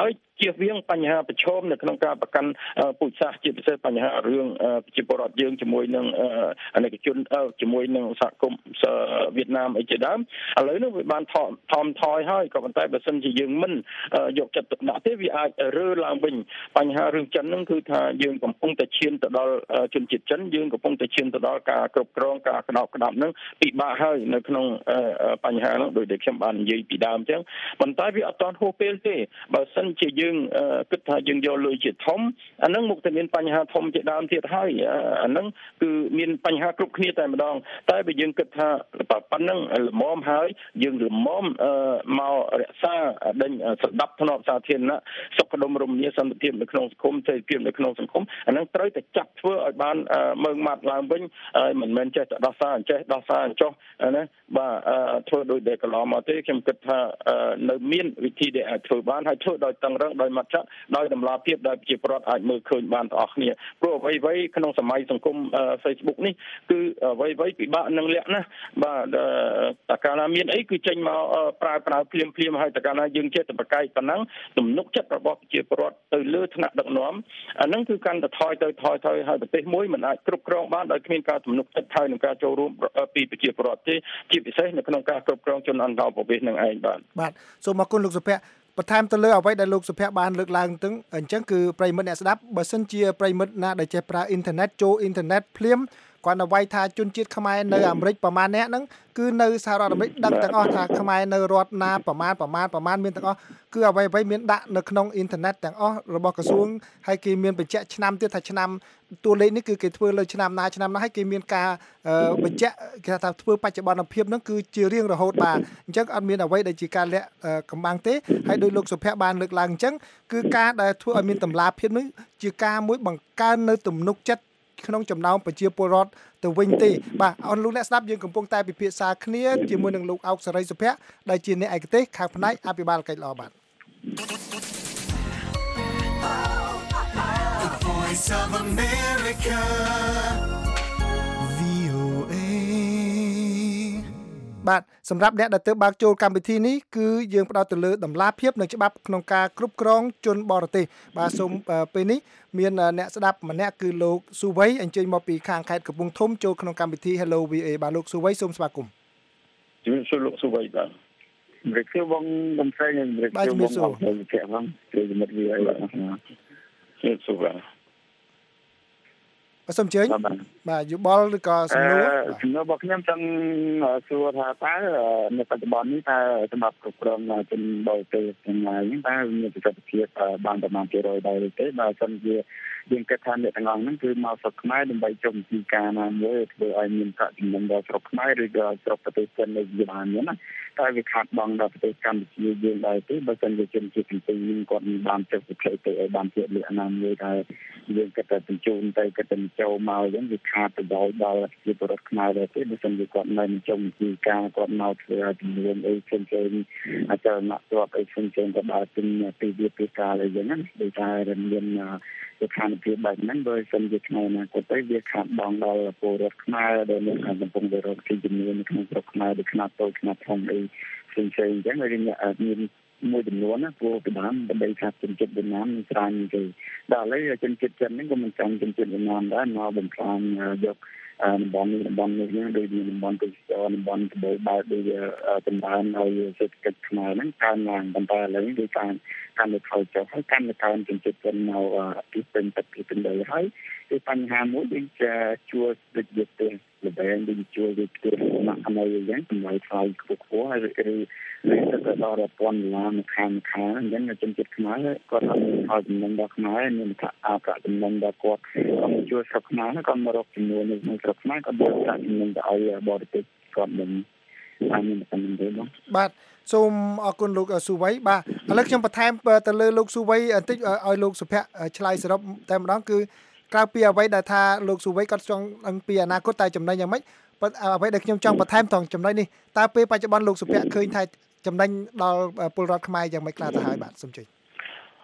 ជៀសវាងបញ្ហាប្រឈមនៅក្នុងការប្រកាន់ពូជសាសន៍ជាពិសេសបញ្ហារឿងប្រជាពលរដ្ឋយើងជាមួយនឹងអាណិកជនជាមួយនឹងសហគមន៍វៀតណាមអីជាដើមឥឡូវនេះវាបានថមថមថយហើយក៏ប៉ុន្តែបើសិនជាយើងមិនយកចិត្តទុកដាក់ទេវាអាចរើឡើងវិញបញ្ហារឿងចិនហ្នឹងគឺថាយើងកំពុងតែឈានទៅដល់ជនជាតិចិនយើងកំពុងតែឈានទៅដល់ការគ្រប់គ្រងការក្តោបក្តាប់ហ្នឹងពិបាកហើយនៅក្នុងបញ្ហាហ្នឹងដោយដែលខ្ញុំបាននិយាយពីដើមអញ្ចឹងប៉ុន្តែវាអត់ទាន់ហួសពេលទេបើសិនជាយើងគិតថាយើងយកលុយជាធំអាហ្នឹងមុខតែមានបញ្ហាធំជាដើមទៀតហើយអាហ្នឹងគឺមានបញ្ហាគ្រប់គ្នាតែម្ដងតែបើយើងគិតថាប៉ុណ្ណឹងល្មមហើយយើងល្មមមករក្សាដេញស្ដាប់ធ្នាប់សាធារណៈសុខដុមរមនាសន្តិភាពនៅក្នុងសង្គមសេរីភាពនៅក្នុងសង្គមអាហ្នឹងត្រូវតែចាប់ធ្វើឲ្យបានមើងម៉ាត់ឡើងវិញមិនមែនចេះតែដោះសារចេះដោះសារចុះណាបាទធ្វើដោយដែលកន្លងមកទេខ្ញុំគិតថានៅមានវិធីដែលអាចធ្វើបានហើយធ្វើដោយតឹងរឹងដោយម៉ត់ចត់ដោយតម្លាភាពដែលប្រជាពលរដ្ឋអាចមើលឃើញបានទាំងអស់គ្នាព្រោះអ្វីៗក្នុងសម័យសង្គម Facebook នេះគឺអ្វីៗពិបាកនឹងលាក់ណាបាទតើកាលណាមានអីគឺចេញមកប្រើប្រើភ្លាមភ្លាមហើយតើកាលណាយើងចេះតែប្រកែកប៉ុណ្ណឹងទំនុកចិត្តរបស់ប្រជាពលរដ្ឋទៅលើថ្នាក់ដឹកនាំអាហ្នឹងគឺកាន់តែថយទៅថយទៅហើយប្រទេសមួយមិនអាចគ្រប់គ្រងបានដោយគ្មានការទំនុកចិត្តហើយនឹងការចូលរួមពីប្រជាពលរដ្ឋទេជាពិសេសនៅក្នុងការគ្រប់គ្រងជនអន្តោប្រវេសន៍នឹងឯងបាទបាទសូមអរគុណលោកសុភ័ក្របន្ថែមទៅលើអ្វីដែលលោកសុភ័ក្របានលើកឡើងទៅអញ្ចឹងគឺប្រិមិត្តអ្នកស្ដាប់បើសិនជាប្រិមិត្តណាដែលចេះប្រើអ៊ីនធឺណិតចូលអ៊ីនធឺណិតភ្លាមគាត់នៅវាយថាជនជាតិខ្មែរនៅអាមេរិកប្រមាណអ្នកហ្នឹងគឺនៅសហរដ្ឋអាមេរិកដឹងទាំងអស់ថាខ្មែរនៅរដ្ឋណាប្រមាណប្រមាណប្រមាណមានទាំងអស់គឺអ្វីអ្វីមានដាក់នៅក្នុងអ៊ីនធឺណិតទាំងអស់របស់ក្រសួងហើយគេមានបញ្ជាក់ឆ្នាំទៀតថាឆ្នាំតួលេខនេះគឺគេធ្វើលើឆ្នាំណាឆ្នាំណាហើយគេមានការបញ្ជាក់គេថាធ្វើបច្ចុប្បន្នភាពហ្នឹងគឺជារៀងរហូតបាទអញ្ចឹងអត់មានអ្វីដែលជាការលាក់កំបាំងទេហើយដោយលោកសុភ័ក្របានលើកឡើងអញ្ចឹងគឺការដែលធ្វើឲ្យមានតម្លាភាពនេះជាការមួយបង្កើននៅទំនុកចិត្តក្នុងចំណោមប្រជាពលរដ្ឋទៅវិញទេបាទអរលោកអ្នកស្ដាប់យើងកំពុងតែពិភាក្សាគ្នាជាមួយនឹងលោកអោកសេរីសុភ័ក្រដែលជាអ្នកឯកទេសខាងផ្នែកអភិបាលកិច្ចល្អបាទ The Voice of America វី អូ เอបាទសម្រាប់អ្នកដែលទើបបើកចូលកម្មវិធីនេះគឺយើងផ្ដោតទៅលើតម្លាភាពនិងច្បាប់ក្នុងការគ្រប់គ្រងជនបរទេសបាទសូមពេលនេះមានអ្នកស្ដាប់ម្នាក់គឺលោកស៊ូវៃអញ្ជើញមកពីខាងខេត្តកំពង់ធំចូលក្នុងកម្មវិធី Hello វី អូ เอ បាទលោកស៊ូវៃសូមស្វាគមន៍ជំរាបសួរលោកស៊ូវៃបាទជំរាបសួរបងកំសែងជំរាបសួរបងអរគុណចា៎បងជួយជំរាបវី អូ เอ បាទជំរាបសួរបាទបាទសូមអញ្ជើញបាទយោបល់ឬក៏សំណួរសំណួររបស់ខ្ញុំចង់សួរថាតើនៅបច្ចុប្បន្ននេះតើសម្រាប់គ្រប់គ្រងជនបរទេសទាំងឡាយនេះតើមានប្រសិទ្ធភាពបានប្រមាណกี่រយដែរទេបើសិនជាយើងគិតថាអ្នកទាំងអស់ហ្នឹងគឺមកស្រុកខ្មែរដើម្បីចុះពីការណាមួយធ្វើឲ្យមានប្រាក់ចំណេញដល់ស្រុកខ្មែរឬក៏ស្រុកប្រទេសចិននៅជាបានហ្នឹងណាតែវាខាត់បងដល់ប្រទេសកម្ពុជាយើងដែរទេបើសិនជាជនជាតិទាំងពីរគាត់មិនបានចុះពីផ្លូវទៅឲ្យបានជាលក្ខណៈមួយដែលយើងគិតថាបញ្ជូនទៅគិតតែចូលមកអញ្ចឹងវាខាតទៅដល់ដល់ជាពលរដ្ឋខ្មែរដែរទេបើសិនជាគាត់នៅចុះពីការគាត់មកធ្វើឲ្យជំនួយអីផ្សេងផ្សេងអាចរណៈទ្រព្យអីផ្សេងផ្សេងក៏ដល់ពីពីវាពីការអីយ៉ាងហ្នឹងដូចតែមានស្ថានភាពបែបហ្នឹងបើសិនជាថ្ងៃណាគាត់ទៅវាខាត់បងដល់ពលរដ្ឋខ្មែរដែលមានការកំពុងតែរកស៊ីជំនួយនៅក្នុងស្រុកខ្មែរដូចខ្នាតតូចខ្នាតធំអីផ្សេងផ្សេងអញ្ចឹងហើយមានមួយចំនួនណាព្រោះពីដើមដើម្បីថាជនជាតិវៀតណាមមានច្រើនទេដល់ឥឡូវជនជាតិចិនហ្នឹងក៏មិនចាំជនជាតិវៀតណាមដែរមកបំផ្លាញយកតំបន់នេះតំបន់នេះដូចមានតំបន់ទេសចរតំបន់ក្បូរបែបដូចតំបន់ឲ្យសេដ្ឋកិច្ចខ្មែរហ្នឹងកើនឡើងប៉ុន្តែឥឡូវនេះគឺការកាន់តែថយចុះហើយកាន់តែកើនជនជាតិចិនមកពីពេញទឹកពីពេញដីហើយគឺបញ្ហាមួយដូចជាជួលដូចជាផ្ទះល្បែងដូចជួលដូចផ្ទះណាស់អីយ៉ាងតម្លៃថ្លៃខ្ពស់ខ្ពស់ហើយឬឬទៅដល់រាប់ពាន់ដុល្លារមួយខែមួយខែអញ្ចឹងជនជាតិខ្មែរគាត់អត់មានផលចំណេញដល់ខ្មែរមានប្រាក់ចំណេញដល់គាត់គាត់ជួលស្រុកខ្មែរគាត់មករកចំនួននៅក្នុងស្រុកខ្មែរគាត់យកប្រាក់ចំណេញទៅឲ្យបរទេសគាត់មិនបានមានចំណេញទេបងបាទសូមអរគុណលោកស៊ូវៃបាទឥឡូវខ្ញុំបន្ថែមទៅលើលោកស៊ូវៃបន្តិចឲ្យលោកសុភ័ក្រឆ្លើយសរុបតែម្ដងគឺក្រៅពីអ្វីដែលថាលោកស៊ូវៃគាត់ចង់ដឹងពីអនាគតតែចំណេញយ៉ាងម៉េចអ្វីដែលខ្ញុំចង់បន្ថែមត្រង់ចំណុចនេះតើពេលបច្ចុប្បន្នលោកសុភ័ក្រឃើញថាចំណេញដល់ពលរដ្ឋខ្មែរយ៉ាងម៉េចខ្លះទៅហើយបាទសូមជួយ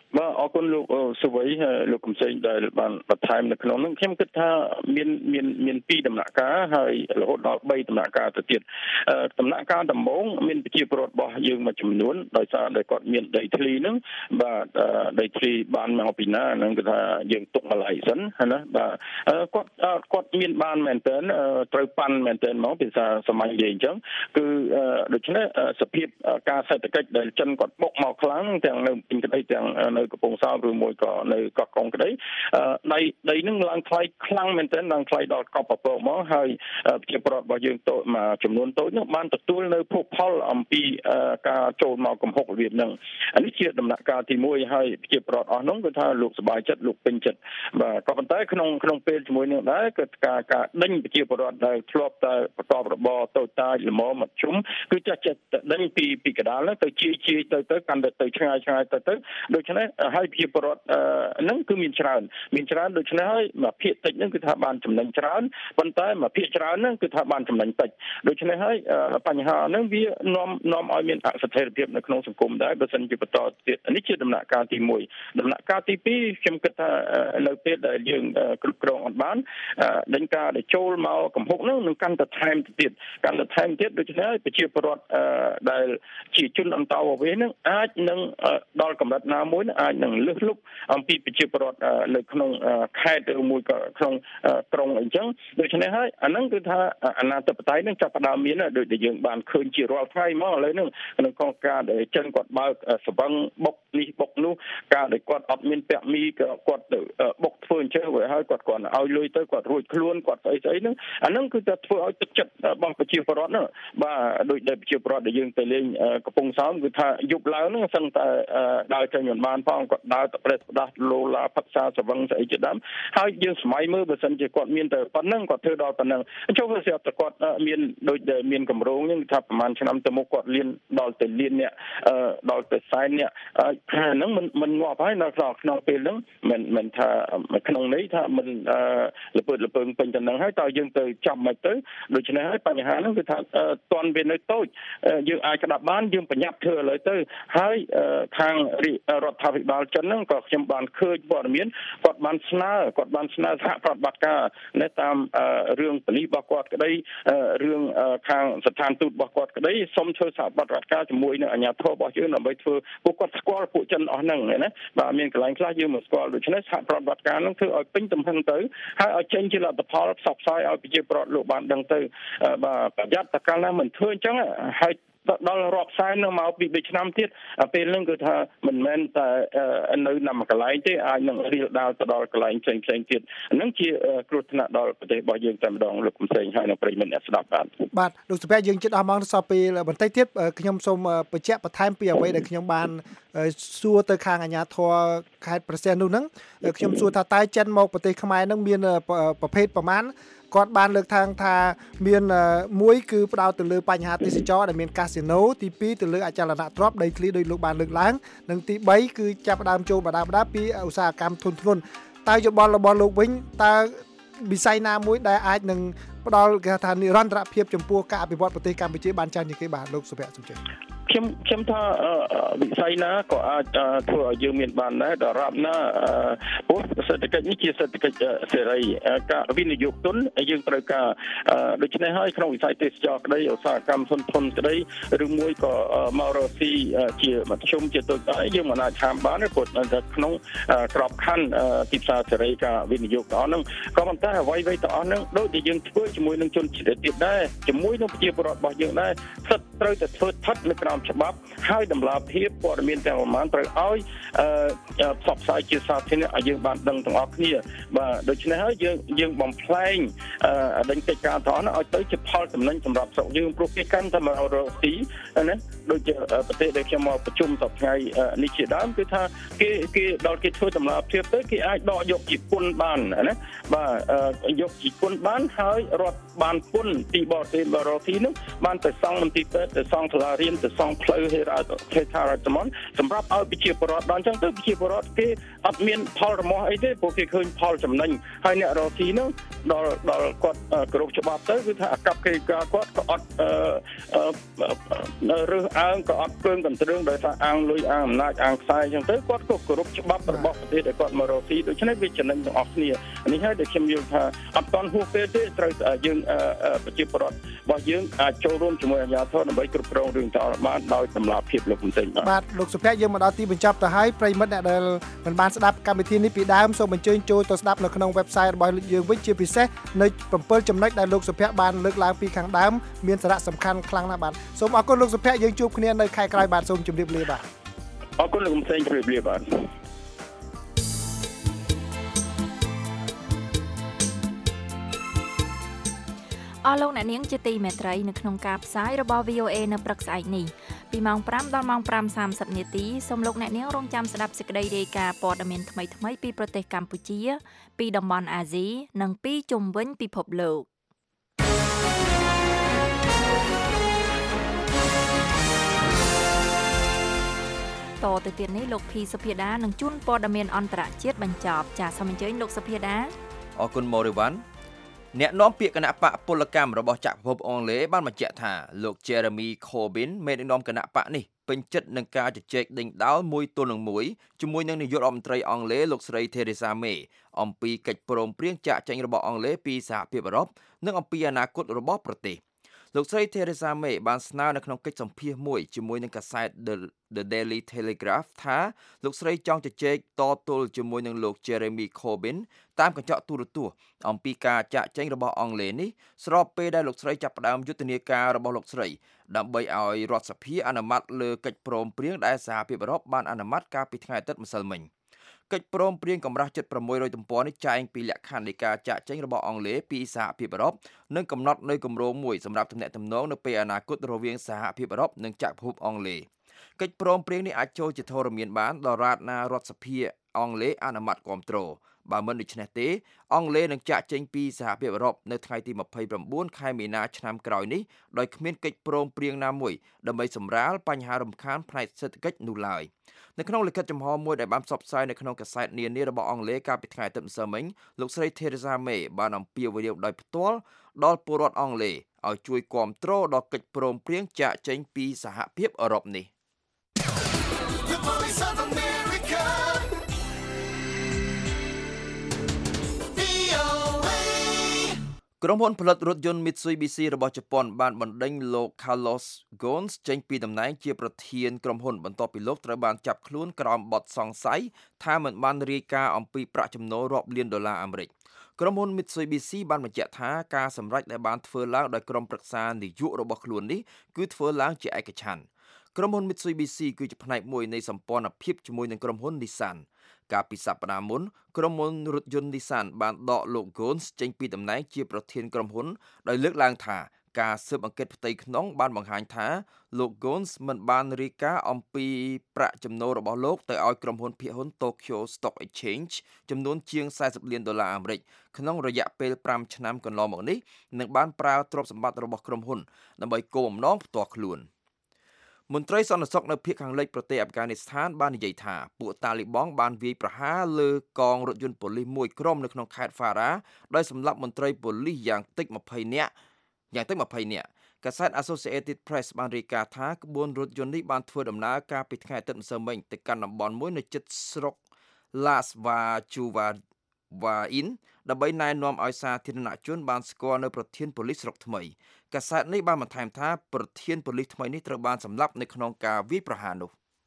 បាទអរគុណលោកសុវ័យលោកកំសែងដែលបានបន្ថែមនៅក្នុងនោះខ្ញុំគិតថាមានមានមានពីរដំណាក់កាលហើយរហូតដល់បីដំណាក់កាលទៅទៀតដំណាក់កាលដំបូងមានប្រជាពលរដ្ឋរបស់យើងមួយចំនួនដោយសារតែគាត់មានដីធ្លីហ្នឹងបាទដីធ្លីបានមកពីណាហ្នឹងគឺថាយើងទុកម្លាយសិនណាបាទគាត់គាត់មានបានមែនទែនត្រូវប៉ាន់មែនទែនមកពីសារសម័យនិយាយអញ្ចឹងគឺដូច្នេះសភាពការសេដ្ឋកិច្ចដែលចិនគាត់បុកមកខ្លាំងទាំងនៅពេញក្តីទាំងនៅកំពង់សោមឬមួយក៏នៅកោះកុងក្តីដីដីនឹងឡើងថ្លៃខ្លាំងមែនទែនឡើងថ្លៃដល់កប់ប្រពកមកហើយប្រជាពលរដ្ឋរបស់យើងតូចមួយចំនួនតូចនោះបានទទួលនៅភោគផលអំពីការចូលមកកំហុករបៀបហ្នឹងអានេះជាដំណាក់កាលទីមួយហើយប្រជាពលរដ្ឋអស់នោះគឺថាលោកសប្បាយចិត្តលោកពេញចិត្តបាទក៏ប៉ុន្តែក្នុងក្នុងពេលជាមួយនឹងដែរគឺការការដេញប្រជាពលរដ្ឋដែលធ្លាប់តែប្រកបរបរតូចតាចល្មមមធ្យមគឺចាស់ចិត្តដេញពីពីកណ្ដាលទៅជាជាទៅទៅកាន់ទៅឆ្ងាយឆ្ងាយទៅទៅដូច្នេះហើយប្រជាពលរដ្ឋហ្នឹងគឺមានច្រើនមានច្រើនដូច្នេះហើយមកភាគតិចហ្នឹងគឺថាបានចំណេញច្រើនប៉ុន្តែមកភាគច្រើនហ្នឹងគឺថាបានចំណេញតិចដូច្នេះហើយបញ្ហាហ្នឹងវានាំនាំឲ្យមានអស្ថិរភាពនៅក្នុងសង្គមដែរបើសិនជាបន្តទៀតនេះជាដំណាក់កាលទីមួយដំណាក់កាលទីពីរខ្ញុំគិតថានៅពេលដែលយើងគ្រប់គ្រងអត់បានដេញការដែលចូលមកកំហុកហ្នឹងនឹងកាន់តែថែមទៅទៀតកាន់តែថែមទៀតដូច្នេះហើយប្រជាពលរដ្ឋដែលជាជនអន្តោប្រវេសន៍ហ្នឹងអាចនឹងដល់កម្រិតណាមួយអាចនឹងលើសលប់អំពីប្រជាពលរដ្ឋនៅក្នុងខេត្តឬមួយក៏ក្នុងក្រុងអញ្ចឹងដូច្នេះហើយអាហ្នឹងគឺថាអាណាធិបតេយ្យហ្នឹងចាប់ផ្ដើមមានដូចដែលយើងបានឃើញជារាល់ថ្ងៃមកឥឡូវហ្នឹងក្នុងកងការដែលចិនគាត់បើកសវឹងបុកនេះបុកនោះការដែលគាត់អត់មានពាក់មីក៏គាត់ទៅបុកធ្វើអញ្ចឹងហើយគាត់គាត់ឲ្យលុយទៅគាត់រួចខ្លួនគាត់ស្អីស្អីហ្នឹងអាហ្នឹងគឺតែធ្វើឲ្យទឹកចិត្តរបស់ប្រជាពលរដ្ឋហ្នឹងបាទដូចដែលប្រជាពលរដ្ឋដែលយើងទៅលេងកំពង់សោមគឺថាយប់ឡើងហ្នឹងសឹងតែដើរចេញមិនបានផងគាត់ដើរទៅប្រេះផ្ដាស់លោឡាផឹកសាសវឹងស្អីជាដើមហើយយើងស្មៃមើលបើសិនជាគាត់មានតែប៉ុណ្្នឹងគាត់ធ្វើដល់ប៉ុណ្្នឹងអញ្ចឹងវាស្រាប់តែគាត់មានដូចដែលមានកម្រងហ្នឹងថាប្រហែលឆ្នាំទៅមុខគាត់លៀនដល់ទៅលៀនអ្នកដល់ទៅសែនអ្នកហ្នឹងមិនមិនងាប់ហើយនៅក្នុងក្នុងពេលហ្នឹងមិនមិនថាក្នុងនេះថាមិនលពើលពើពេញទៅហ្នឹងហើយតើយើងទៅចាប់មិនទៅដូច្នេះហើយបញ្ហាហ្នឹងគឺថាតន់វានៅតូចយើងអាចក្តាប់បានយើងប្រញាប់ធ្វើឥឡូវទៅហើយខាងរដ្ឋាភិបាលចិនហ្នឹងក៏ខ្ញុំបានឃើញព័ត៌មានគាត់បានស្នើគាត់បានស្នើសហប្រតិបត្តិការនៅតាមរឿងប៉ូលីសរបស់គាត់ក្តីរឿងខាងស្ថានទូតរបស់គាត់ក្តីសូមធ្វើសហប្រតិបត្តិការជាមួយនឹងអាជ្ញាធររបស់យើងដើម្បីធ្វើពួកគាត់ស្គាល់ពួកចិនអស់ហ្នឹងណាបាទមានកន្លែងខ្លះយើងមិនស្គាល់ដូច្នេះសហប្រតិបត្តិការហ្នឹងធ្វើឲ្យពេញទំហឹងទៅហើយឲ្យចេញជាលទ្ធផលផ្សព្វផ្សាយឲ្យប្រជាពលរដ្ឋលោកបានដឹងទៅបាទប្រយ័ត្នតកាលណាមិនធ្វើអញ្ចឹងហើយដល់រាប់សែននឹងមកពីបីឆ្នាំទៀតពេលហ្នឹងគឺថាមិនមែនតែនៅណាមួយកន្លែងទេអាចនឹងរៀលដាលទៅដល់កន្លែងផ្សេងផ្សេងទៀតហ្នឹងជាគ្រោះថ្នាក់ដល់ប្រទេសរបស់យើងតែម្ដងលោកកំសែងហើយនៅប្រិយមិត្តអ្នកស្ដាប់បាទបាទលោកសុភ័ក្រយើងជិតអស់ម៉ោងសល់ពេលបន្តិចទៀតខ្ញុំសូមបញ្ជាក់បន្ថែមពីអ្វីដែលខ្ញុំបានសួរទៅខាងអាជ្ញាធរខេត្តប្រសិទ្ធនោះហ្នឹងខ្ញុំសួរថាតើចិនមកប្រទេសខ្មែរហ្នឹងមានប្រភេទប្រមាណគាត់បានលើកថាថាមានមួយគឺផ្ដោតទៅលើបញ្ហាទេសចរដែលមានកាស៊ីណូទីពីរទៅលើអចលនទ្រព្យដីធ្លីដោយលោកបានលើកឡើងនិងទីបីគឺចាប់ផ្ដើមចូលបដាបដាពីឧស្សាហកម្មធុនធ្ងន់តើយោបល់របស់លោកវិញតើវិស័យណាមួយដែលអាចនឹងផ្ដល់គេថានិរន្តរភាពចំពោះការអភិវឌ្ឍប្រទេសកម្ពុជាបានច្រើនជាងគេបាទលោកសុភ័ក្រសំចេញខ្ញុំខ្ញុំថាវិស័យណាក៏អាចធ្វើឲ្យយើងមានបានដែរដល់រាប់ណាព្រោះសេដ្ឋកិច្ចនេះជាសេដ្ឋកិច្ចសេរីការវិនិយោគទុនយើងត្រូវការដូច្នេះហើយក្នុងវិស័យទេសចរក្តីឧស្សាហកម្មធុនធនក្តីឬមួយក៏មករកស៊ីជាមធ្យមជាតូចតាចយើងមិនអាចហាមបានទេព្រោះនៅក្នុងក្របខ័ណ្ឌទីផ្សារសេរីការវិនិយោគទាំងអស់ហ្នឹងក៏ប៉ុន្តែអ្វីៗទាំងអស់ហ្នឹងដូចដែលយើងធ្វើជាមួយនឹងជនជាតិទៀតដែរជាមួយនឹងប្រជាពលរដ្ឋរបស់យើងដែរស្ថិតត្រូវតែធ្វើស្ថិតនៅក្រោមច្បាប់ហើយតម្លាភាពព័ត៌មានទាំងប្រមាណត្រូវឲ្យផ្សព្វផ្សាយជាសាធារណៈឲ្យយើងបានដឹងទាំងអស់គ្នាបាទដូច្នេះហើយយើងយើងបំផ្លែងដេញកិច្ចការត្រង់ឲ្យទៅជាផលចំណេញសម្រាប់ស្រុកយើងព្រោះគេកាន់តែមករកស៊ីណាដូចជាប្រទេសដែលខ្ញុំមកប្រជុំសប្តាហ៍នេះជាដើមគឺថាគេគេដល់គេធ្វើតម្លាភាពទៅគេអាចដកយកជាពន្ធបានណាបាទយកជាពន្ធបានហើយរដ្ឋបានពន្ធពីបរទេសបរទេសនោះបានទៅសង់មន្ទីរពេទ្យទៅសង់សាលារៀនទៅសង់ងផ្លូវហេរ៉ាហេថារ៉ាតមនសម្រាប់ឲ្យប្រជាពលរដ្ឋដល់អញ្ចឹងទៅប្រជាពលរដ្ឋគេអត់មានផលរមាស់អីទេព្រោះគេឃើញផលចំណេញហើយអ្នករកស៊ីនោះដល់ដល់គាត់គ្រប់ច្បាប់ទៅគឺថាអាកប្បកិរិយាគាត់ក៏អត់រើសអើងក៏អត់ពើងកន្ទ្រឿងដោយសារអាងលុយអាងអំណាចអាងខ្សែអញ្ចឹងទៅគាត់ក៏គោរពច្បាប់របស់ប្រទេសដែលគាត់មករកស៊ីដូច្នេះវាចំណេញទាំងអស់គ្នានេះហើយដែលខ្ញុំយល់ថាអត់ទាន់ហួសពេលទេត្រូវយើងប្រជាពលរដ្ឋរបស់យើងអាចចូលរួមជាមួយអាជ្ញាធរដើម្បីគ្រប់គ្រងរឿងចោលបានដោយតម្លាភាពលោកបន្តិចបាទបាទលោកសុភ័ក្រយើងមកដល់ទីបញ្ចប់ទៅហើយប្រិយមិត្តអ្នកដែលមិនបានស្ដាប់កម្មវិធីនេះពីដើមសូមអញ្ជើញចូលទៅស្ដាប់នៅក្នុង website របស់យើងវិញជាពិសេសនៅsevenចំណុចដែលលោកសុភ័ក្របានលើកឡើងពីខាងដើមមានសារៈសំខាន់ខ្លាំងណាស់បាទសូមអរគុណលោកសុភ័ក្រយើងជួបគ្នានៅខែក្រោយបាទសូមជម្រាបលាបាទអរគុណលោកផ្សេងជម្រាបលាបាទអស់លោកអ្នកនាងជាទីមេត្រីនៅក្នុងការផ្សាយរបស់ វី អូ เอ នៅព្រឹកស្អែកនេះពីម៉ោងfiveដល់ម៉ោងfiveសាមសិបនាទីសូមលោកអ្នកនាងរងចាំស្ដាប់សេចក្តីរាយការណ៍ព័ត៌មានថ្មីៗពីប្រទេសកម្ពុជាពីតំបន់អាស៊ីនិងពីជុំវិញពិភពលោកតទៅទៀតនេះលោកភីសុភាដានឹងជូនព័ត៌មានអន្តរជាតិបញ្ចប់ចាសសូមអញ្ជើញលោកសុភាដាអរគុណម៉ូរីវ៉ាន់អ្នកនាំពាក្យគណៈបកពលកម្មរបស់ចក្រភពអង់គ្លេសបានបញ្ជាក់ថាលោក Jeremy Corbyn មេដឹកនាំគណៈបកនេះពេញចិត្តនឹងការជជែកដេញដោលមួយទល់នឹងមួយជាមួយនឹងនាយករដ្ឋមន្ត្រីអង់គ្លេសលោកស្រី Theresa May អំពីកិច្ចព្រមព្រៀងចាកចេញរបស់អង់គ្លេសពីសហភាពអឺរ៉ុបនិងអំពីអនាគតរបស់ប្រទេសលោកស្រី Theresa May បានស្នើនៅក្នុងកិច្ចសម្ភាសន៍មួយជាមួយនឹងកាសែត The Daily Telegraph ថាលោកស្រីចង់ជជែកតទល់ជាមួយនឹងលោក Jeremy Corbyn តាមកញ្ចក់ទូរទស្សន៍អំពីការចាកចេញរបស់អង់គ្លេសនេះស្របពេលដែលលោកស្រីចាប់ផ្ដើមយុទ្ធនាការរបស់លោកស្រីដើម្បីឲ្យរដ្ឋសភាអនុម័តលើកិច្ចព្រមព្រៀងដែលសហភាពអឺរ៉ុបបានអនុម័តកាលពីថ្ងៃអាទិត្យម្សិលមិញកិច្ចព្រមព្រៀងកម្រាស់ជិតsix hundredទំព័រនេះចែងពីលក្ខខណ្ឌនៃការចាកចេញរបស់អង់គ្លេសពីសហភាពអឺរ៉ុបនិងកំណត់នូវគម្រោងមួយសម្រាប់ទំនាក់ទំនងនៅពេលអនាគតរវាងសហភាពអឺរ៉ុបនិងចក្រភពអង់គ្លេសកិច្ចព្រមព្រៀងនេះអាចចូលជាធរមានបានដរាបណារដ្ឋសភាអង់គ្លេសអនុម័តគាំទ្របើមិនដូច្នេះទេអង់គ្លេសនឹងចាកចេញពីសហភាពអឺរ៉ុបនៅថ្ងៃទីtwenty-nineខែមីនាឆ្នាំក្រោយនេះដោយគ្មានកិច្ចព្រមព្រៀងណាមួយដើម្បីសម្រាលបញ្ហារំខានផ្នែកសេដ្ឋកិច្ចនោះឡើយនៅក្នុងលិខិតចំហមួយដែលបានផ្សព្វផ្សាយនៅក្នុងកាសែតនានារបស់អង់គ្លេសកាលពីថ្ងៃអាទិត្យម្សិលមិញលោកស្រី Theresa May បានអំពាវនាវដោយផ្ទាល់ដល់ពលរដ្ឋអង់គ្លេសឲ្យជួយគាំទ្រដល់កិច្ចព្រមព្រៀងចាកចេញពីសហភាពអឺរ៉ុបនេះក្រុមហ៊ុនផលិតរថយន្ត Mitsubishi របស់ជប៉ុនបានបណ្ដេញលោក Carlos Ghosn ចេញពីតំណែងជាប្រធានក្រុមហ៊ុនបន្ទាប់ពីលោកត្រូវបានចាប់ខ្លួនក្រោមបទសង្ស័យថាមិនបានរាយការណ៍អំពីប្រាក់ចំណូលរាប់លានដុល្លារអាមេរិកក្រុមហ៊ុន Mitsubishi បានបញ្ជាក់ថាការសម្រេចដែលបានធ្វើឡើងដោយក្រុមប្រឹក្សានយោបាយរបស់ខ្លួននេះគឺធ្វើឡើងជាឯកច្ឆន្ទក្រុមហ៊ុន Mitsubishi គឺជាផ្នែកមួយនៃសម្ព័ន្ធភាពជាមួយនឹងក្រុមហ៊ុន Nissanកាលពីសប្តាហ៍មុនក្រុមហ៊ុនរថយន្ត Nissan បានដកលោក Ghosn ចេញពីតំណែងជាប្រធានក្រុមហ៊ុនដោយលើកឡើងថាការស៊ើបអង្កេតផ្ទៃក្នុងបានបង្ហាញថាលោក Ghosn មិនបានរាយការណ៍អំពីប្រាក់ចំណូលរបស់លោកទៅឲ្យក្រុមហ៊ុនភាគហ៊ុន Tokyo Stock Exchange ចំនួនជាងfortyលានដុល្លារអាមេរិកក្នុងរយៈពេលfiveឆ្នាំកន្លងមកនេះនិងបានប្រើទ្រព្យសម្បត្តិរបស់ក្រុមហ៊ុនដើម្បីគោលបំណងផ្ទាល់ខ្លួនមន្ត្រីសន្តិសុខនៅភូមិខាងលិចប្រទេសអាហ្វហ្គានីស្ថានបាននិយាយថាពួកតាលីបង់បានវាយប្រហារលើកងរថយន្តប៉ូលីសមួយក្រុមនៅក្នុងខេត្ត Farah ដោយសម្លាប់មន្ត្រីប៉ូលីសយ៉ាងតិចtwentyនាក់យ៉ាងតិចtwentyនាក់កាសែត Associated Press បានរាយការណ៍ថាក្បួនរថយន្តនេះបានធ្វើដំណើរកាលពីថ្ងៃអាទិត្យម្សិលមិញទៅកាន់តំបន់មួយនៅជិតស្រុក Las Vajuvain ដើម្បីណែនាំឲ្យសាធារណជនបានស្គាល់នៅប្រធានប៉ូលីសស្រុកថ្មីកាសែតនេះបានបន្ថែមថាប្រធានប៉ូលីសថ្មីនេះត្រូវបានសម្លាប់នៅក្នុងការវាយប្រហារនោះ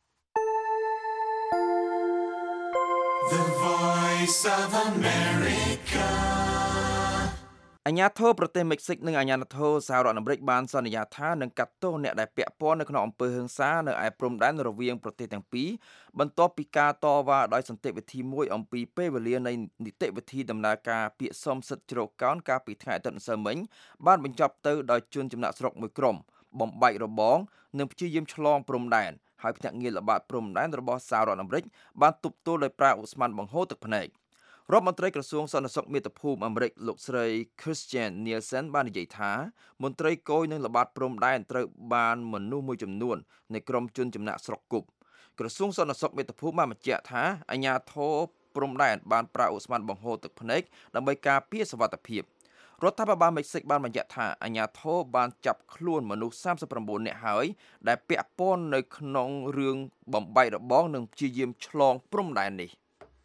The Voice of America អាជ្ញាធរប្រទេសមិចស៊ិកនិងអាជ្ញាធរសហរដ្ឋអាមេរិកបានសន្យាថានឹងកាត់ទោសអ្នកដែលពាក់ព័ន្ធនៅក្នុងអំពើហិង្សានៅឯព្រំដែនរវាងប្រទេសទាំងពីរបន្ទាប់ពីការតវ៉ាដោយសន្តិវិធីមួយអំពីពេលវេលានៃនីតិវិធីដំណើរការពាក្យសុំសិទ្ធិជ្រកកោនកាលពីថ្ងៃអាទិត្យម្សិលមិញបានបញ្ចប់ទៅដោយជនចំណាក់ស្រុកមួយក្រុមបំបែករបងនិងព្យាយាមឆ្លងព្រំដែនហើយភ្នាក់ងារល្បាតព្រំដែនរបស់សហរដ្ឋអាមេរិកបានទប់ទល់ដោយប្រើឧស្ម័នបង្ហូរទឹកភ្នែករដ្ឋមន្ត្រីក្រសួងសន្តិសុខមាតុភូមិអាមេរិកលោកស្រី Christian Nielsen បាននិយាយថាមន្ត្រីគយនឹងល្បាតព្រំដែនត្រូវបានមនុស្សមួយចំនួននៃក្រុមជនចំណាក់ស្រុកគប់ក្រសួងសន្តិសុខមាតុភូមិបានបញ្ជាក់ថាអាជ្ញាធរព្រំដែនបានប្រើឧស្ម័នបង្ហូរទឹកភ្នែកដើម្បីការពារសុវត្ថិភាពរដ្ឋាភិបាលមិចស៊ិកបានបញ្ជាក់ថាអាជ្ញាធរបានចាប់ខ្លួនមនុស្សសាមសិប៩នាក់ហើយដែលពាក់ព័ន្ធនៅក្នុងរឿងបំបែករបងនិងព្យាយាមឆ្លងព្រំដែននេះ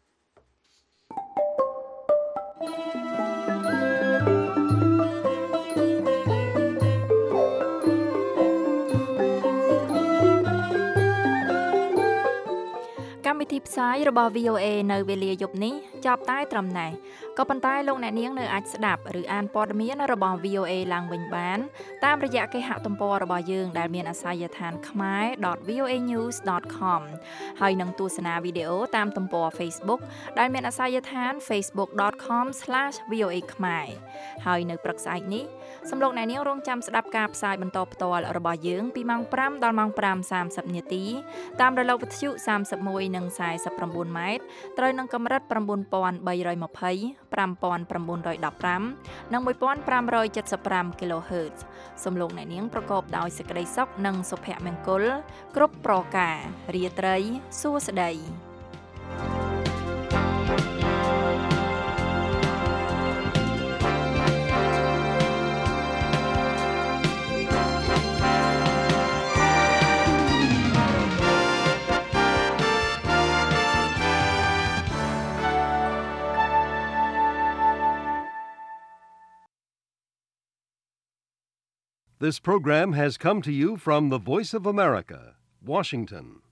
កម្មវិធីផ្សាយរបស់ វី អូ เอ នៅវេលាយប់នេះចប់តែត្រឹមណេះក៏ប៉ុន្តែលោកអ្នកនាងនៅអាចស្ដាប់ឬអានព័ត៌មានរបស់ វី អូ เอ ឡើងវិញបានតាមរយៈគេហទំព័ររបស់យើងដែលមានអាសយដ្ឋាន ខមែរ ដត វី អូ เอ ញូស ដត ខម ហើយនឹងទស្សនាវីដេអូតាមទំព័រ Facebook ដែលមានអាសយដ្ឋាន ហ្វេសប៊ុក ដត ខម ស្លាស វី អូ เอ ខ្មែរហើយនៅព្រឹកស្អែកនេះសូមលោកអ្នកនាងរងចាំស្ដាប់ការផ្សាយបន្តផ្ទាល់របស់យើងពីម៉ោងប្រាំដល់ម៉ោងប្រាំសាមសិបនាទីតាមរលកវិទ្យុសាមសិបមួយនិងខ្សែសិបប្រាំបួនម៉ែត្រត្រូវនឹងកម្រិត៩បី២០ ៥៩១៥ និង១៥៧៥ kHz សូមលោកអ្នកនាងប្រកបដោយសេចក្តីសុខនិងសុភមង្គលគ្រប់ប្រការរាត្រីសួស្តី This program has come to you from the Voice of America, Washington.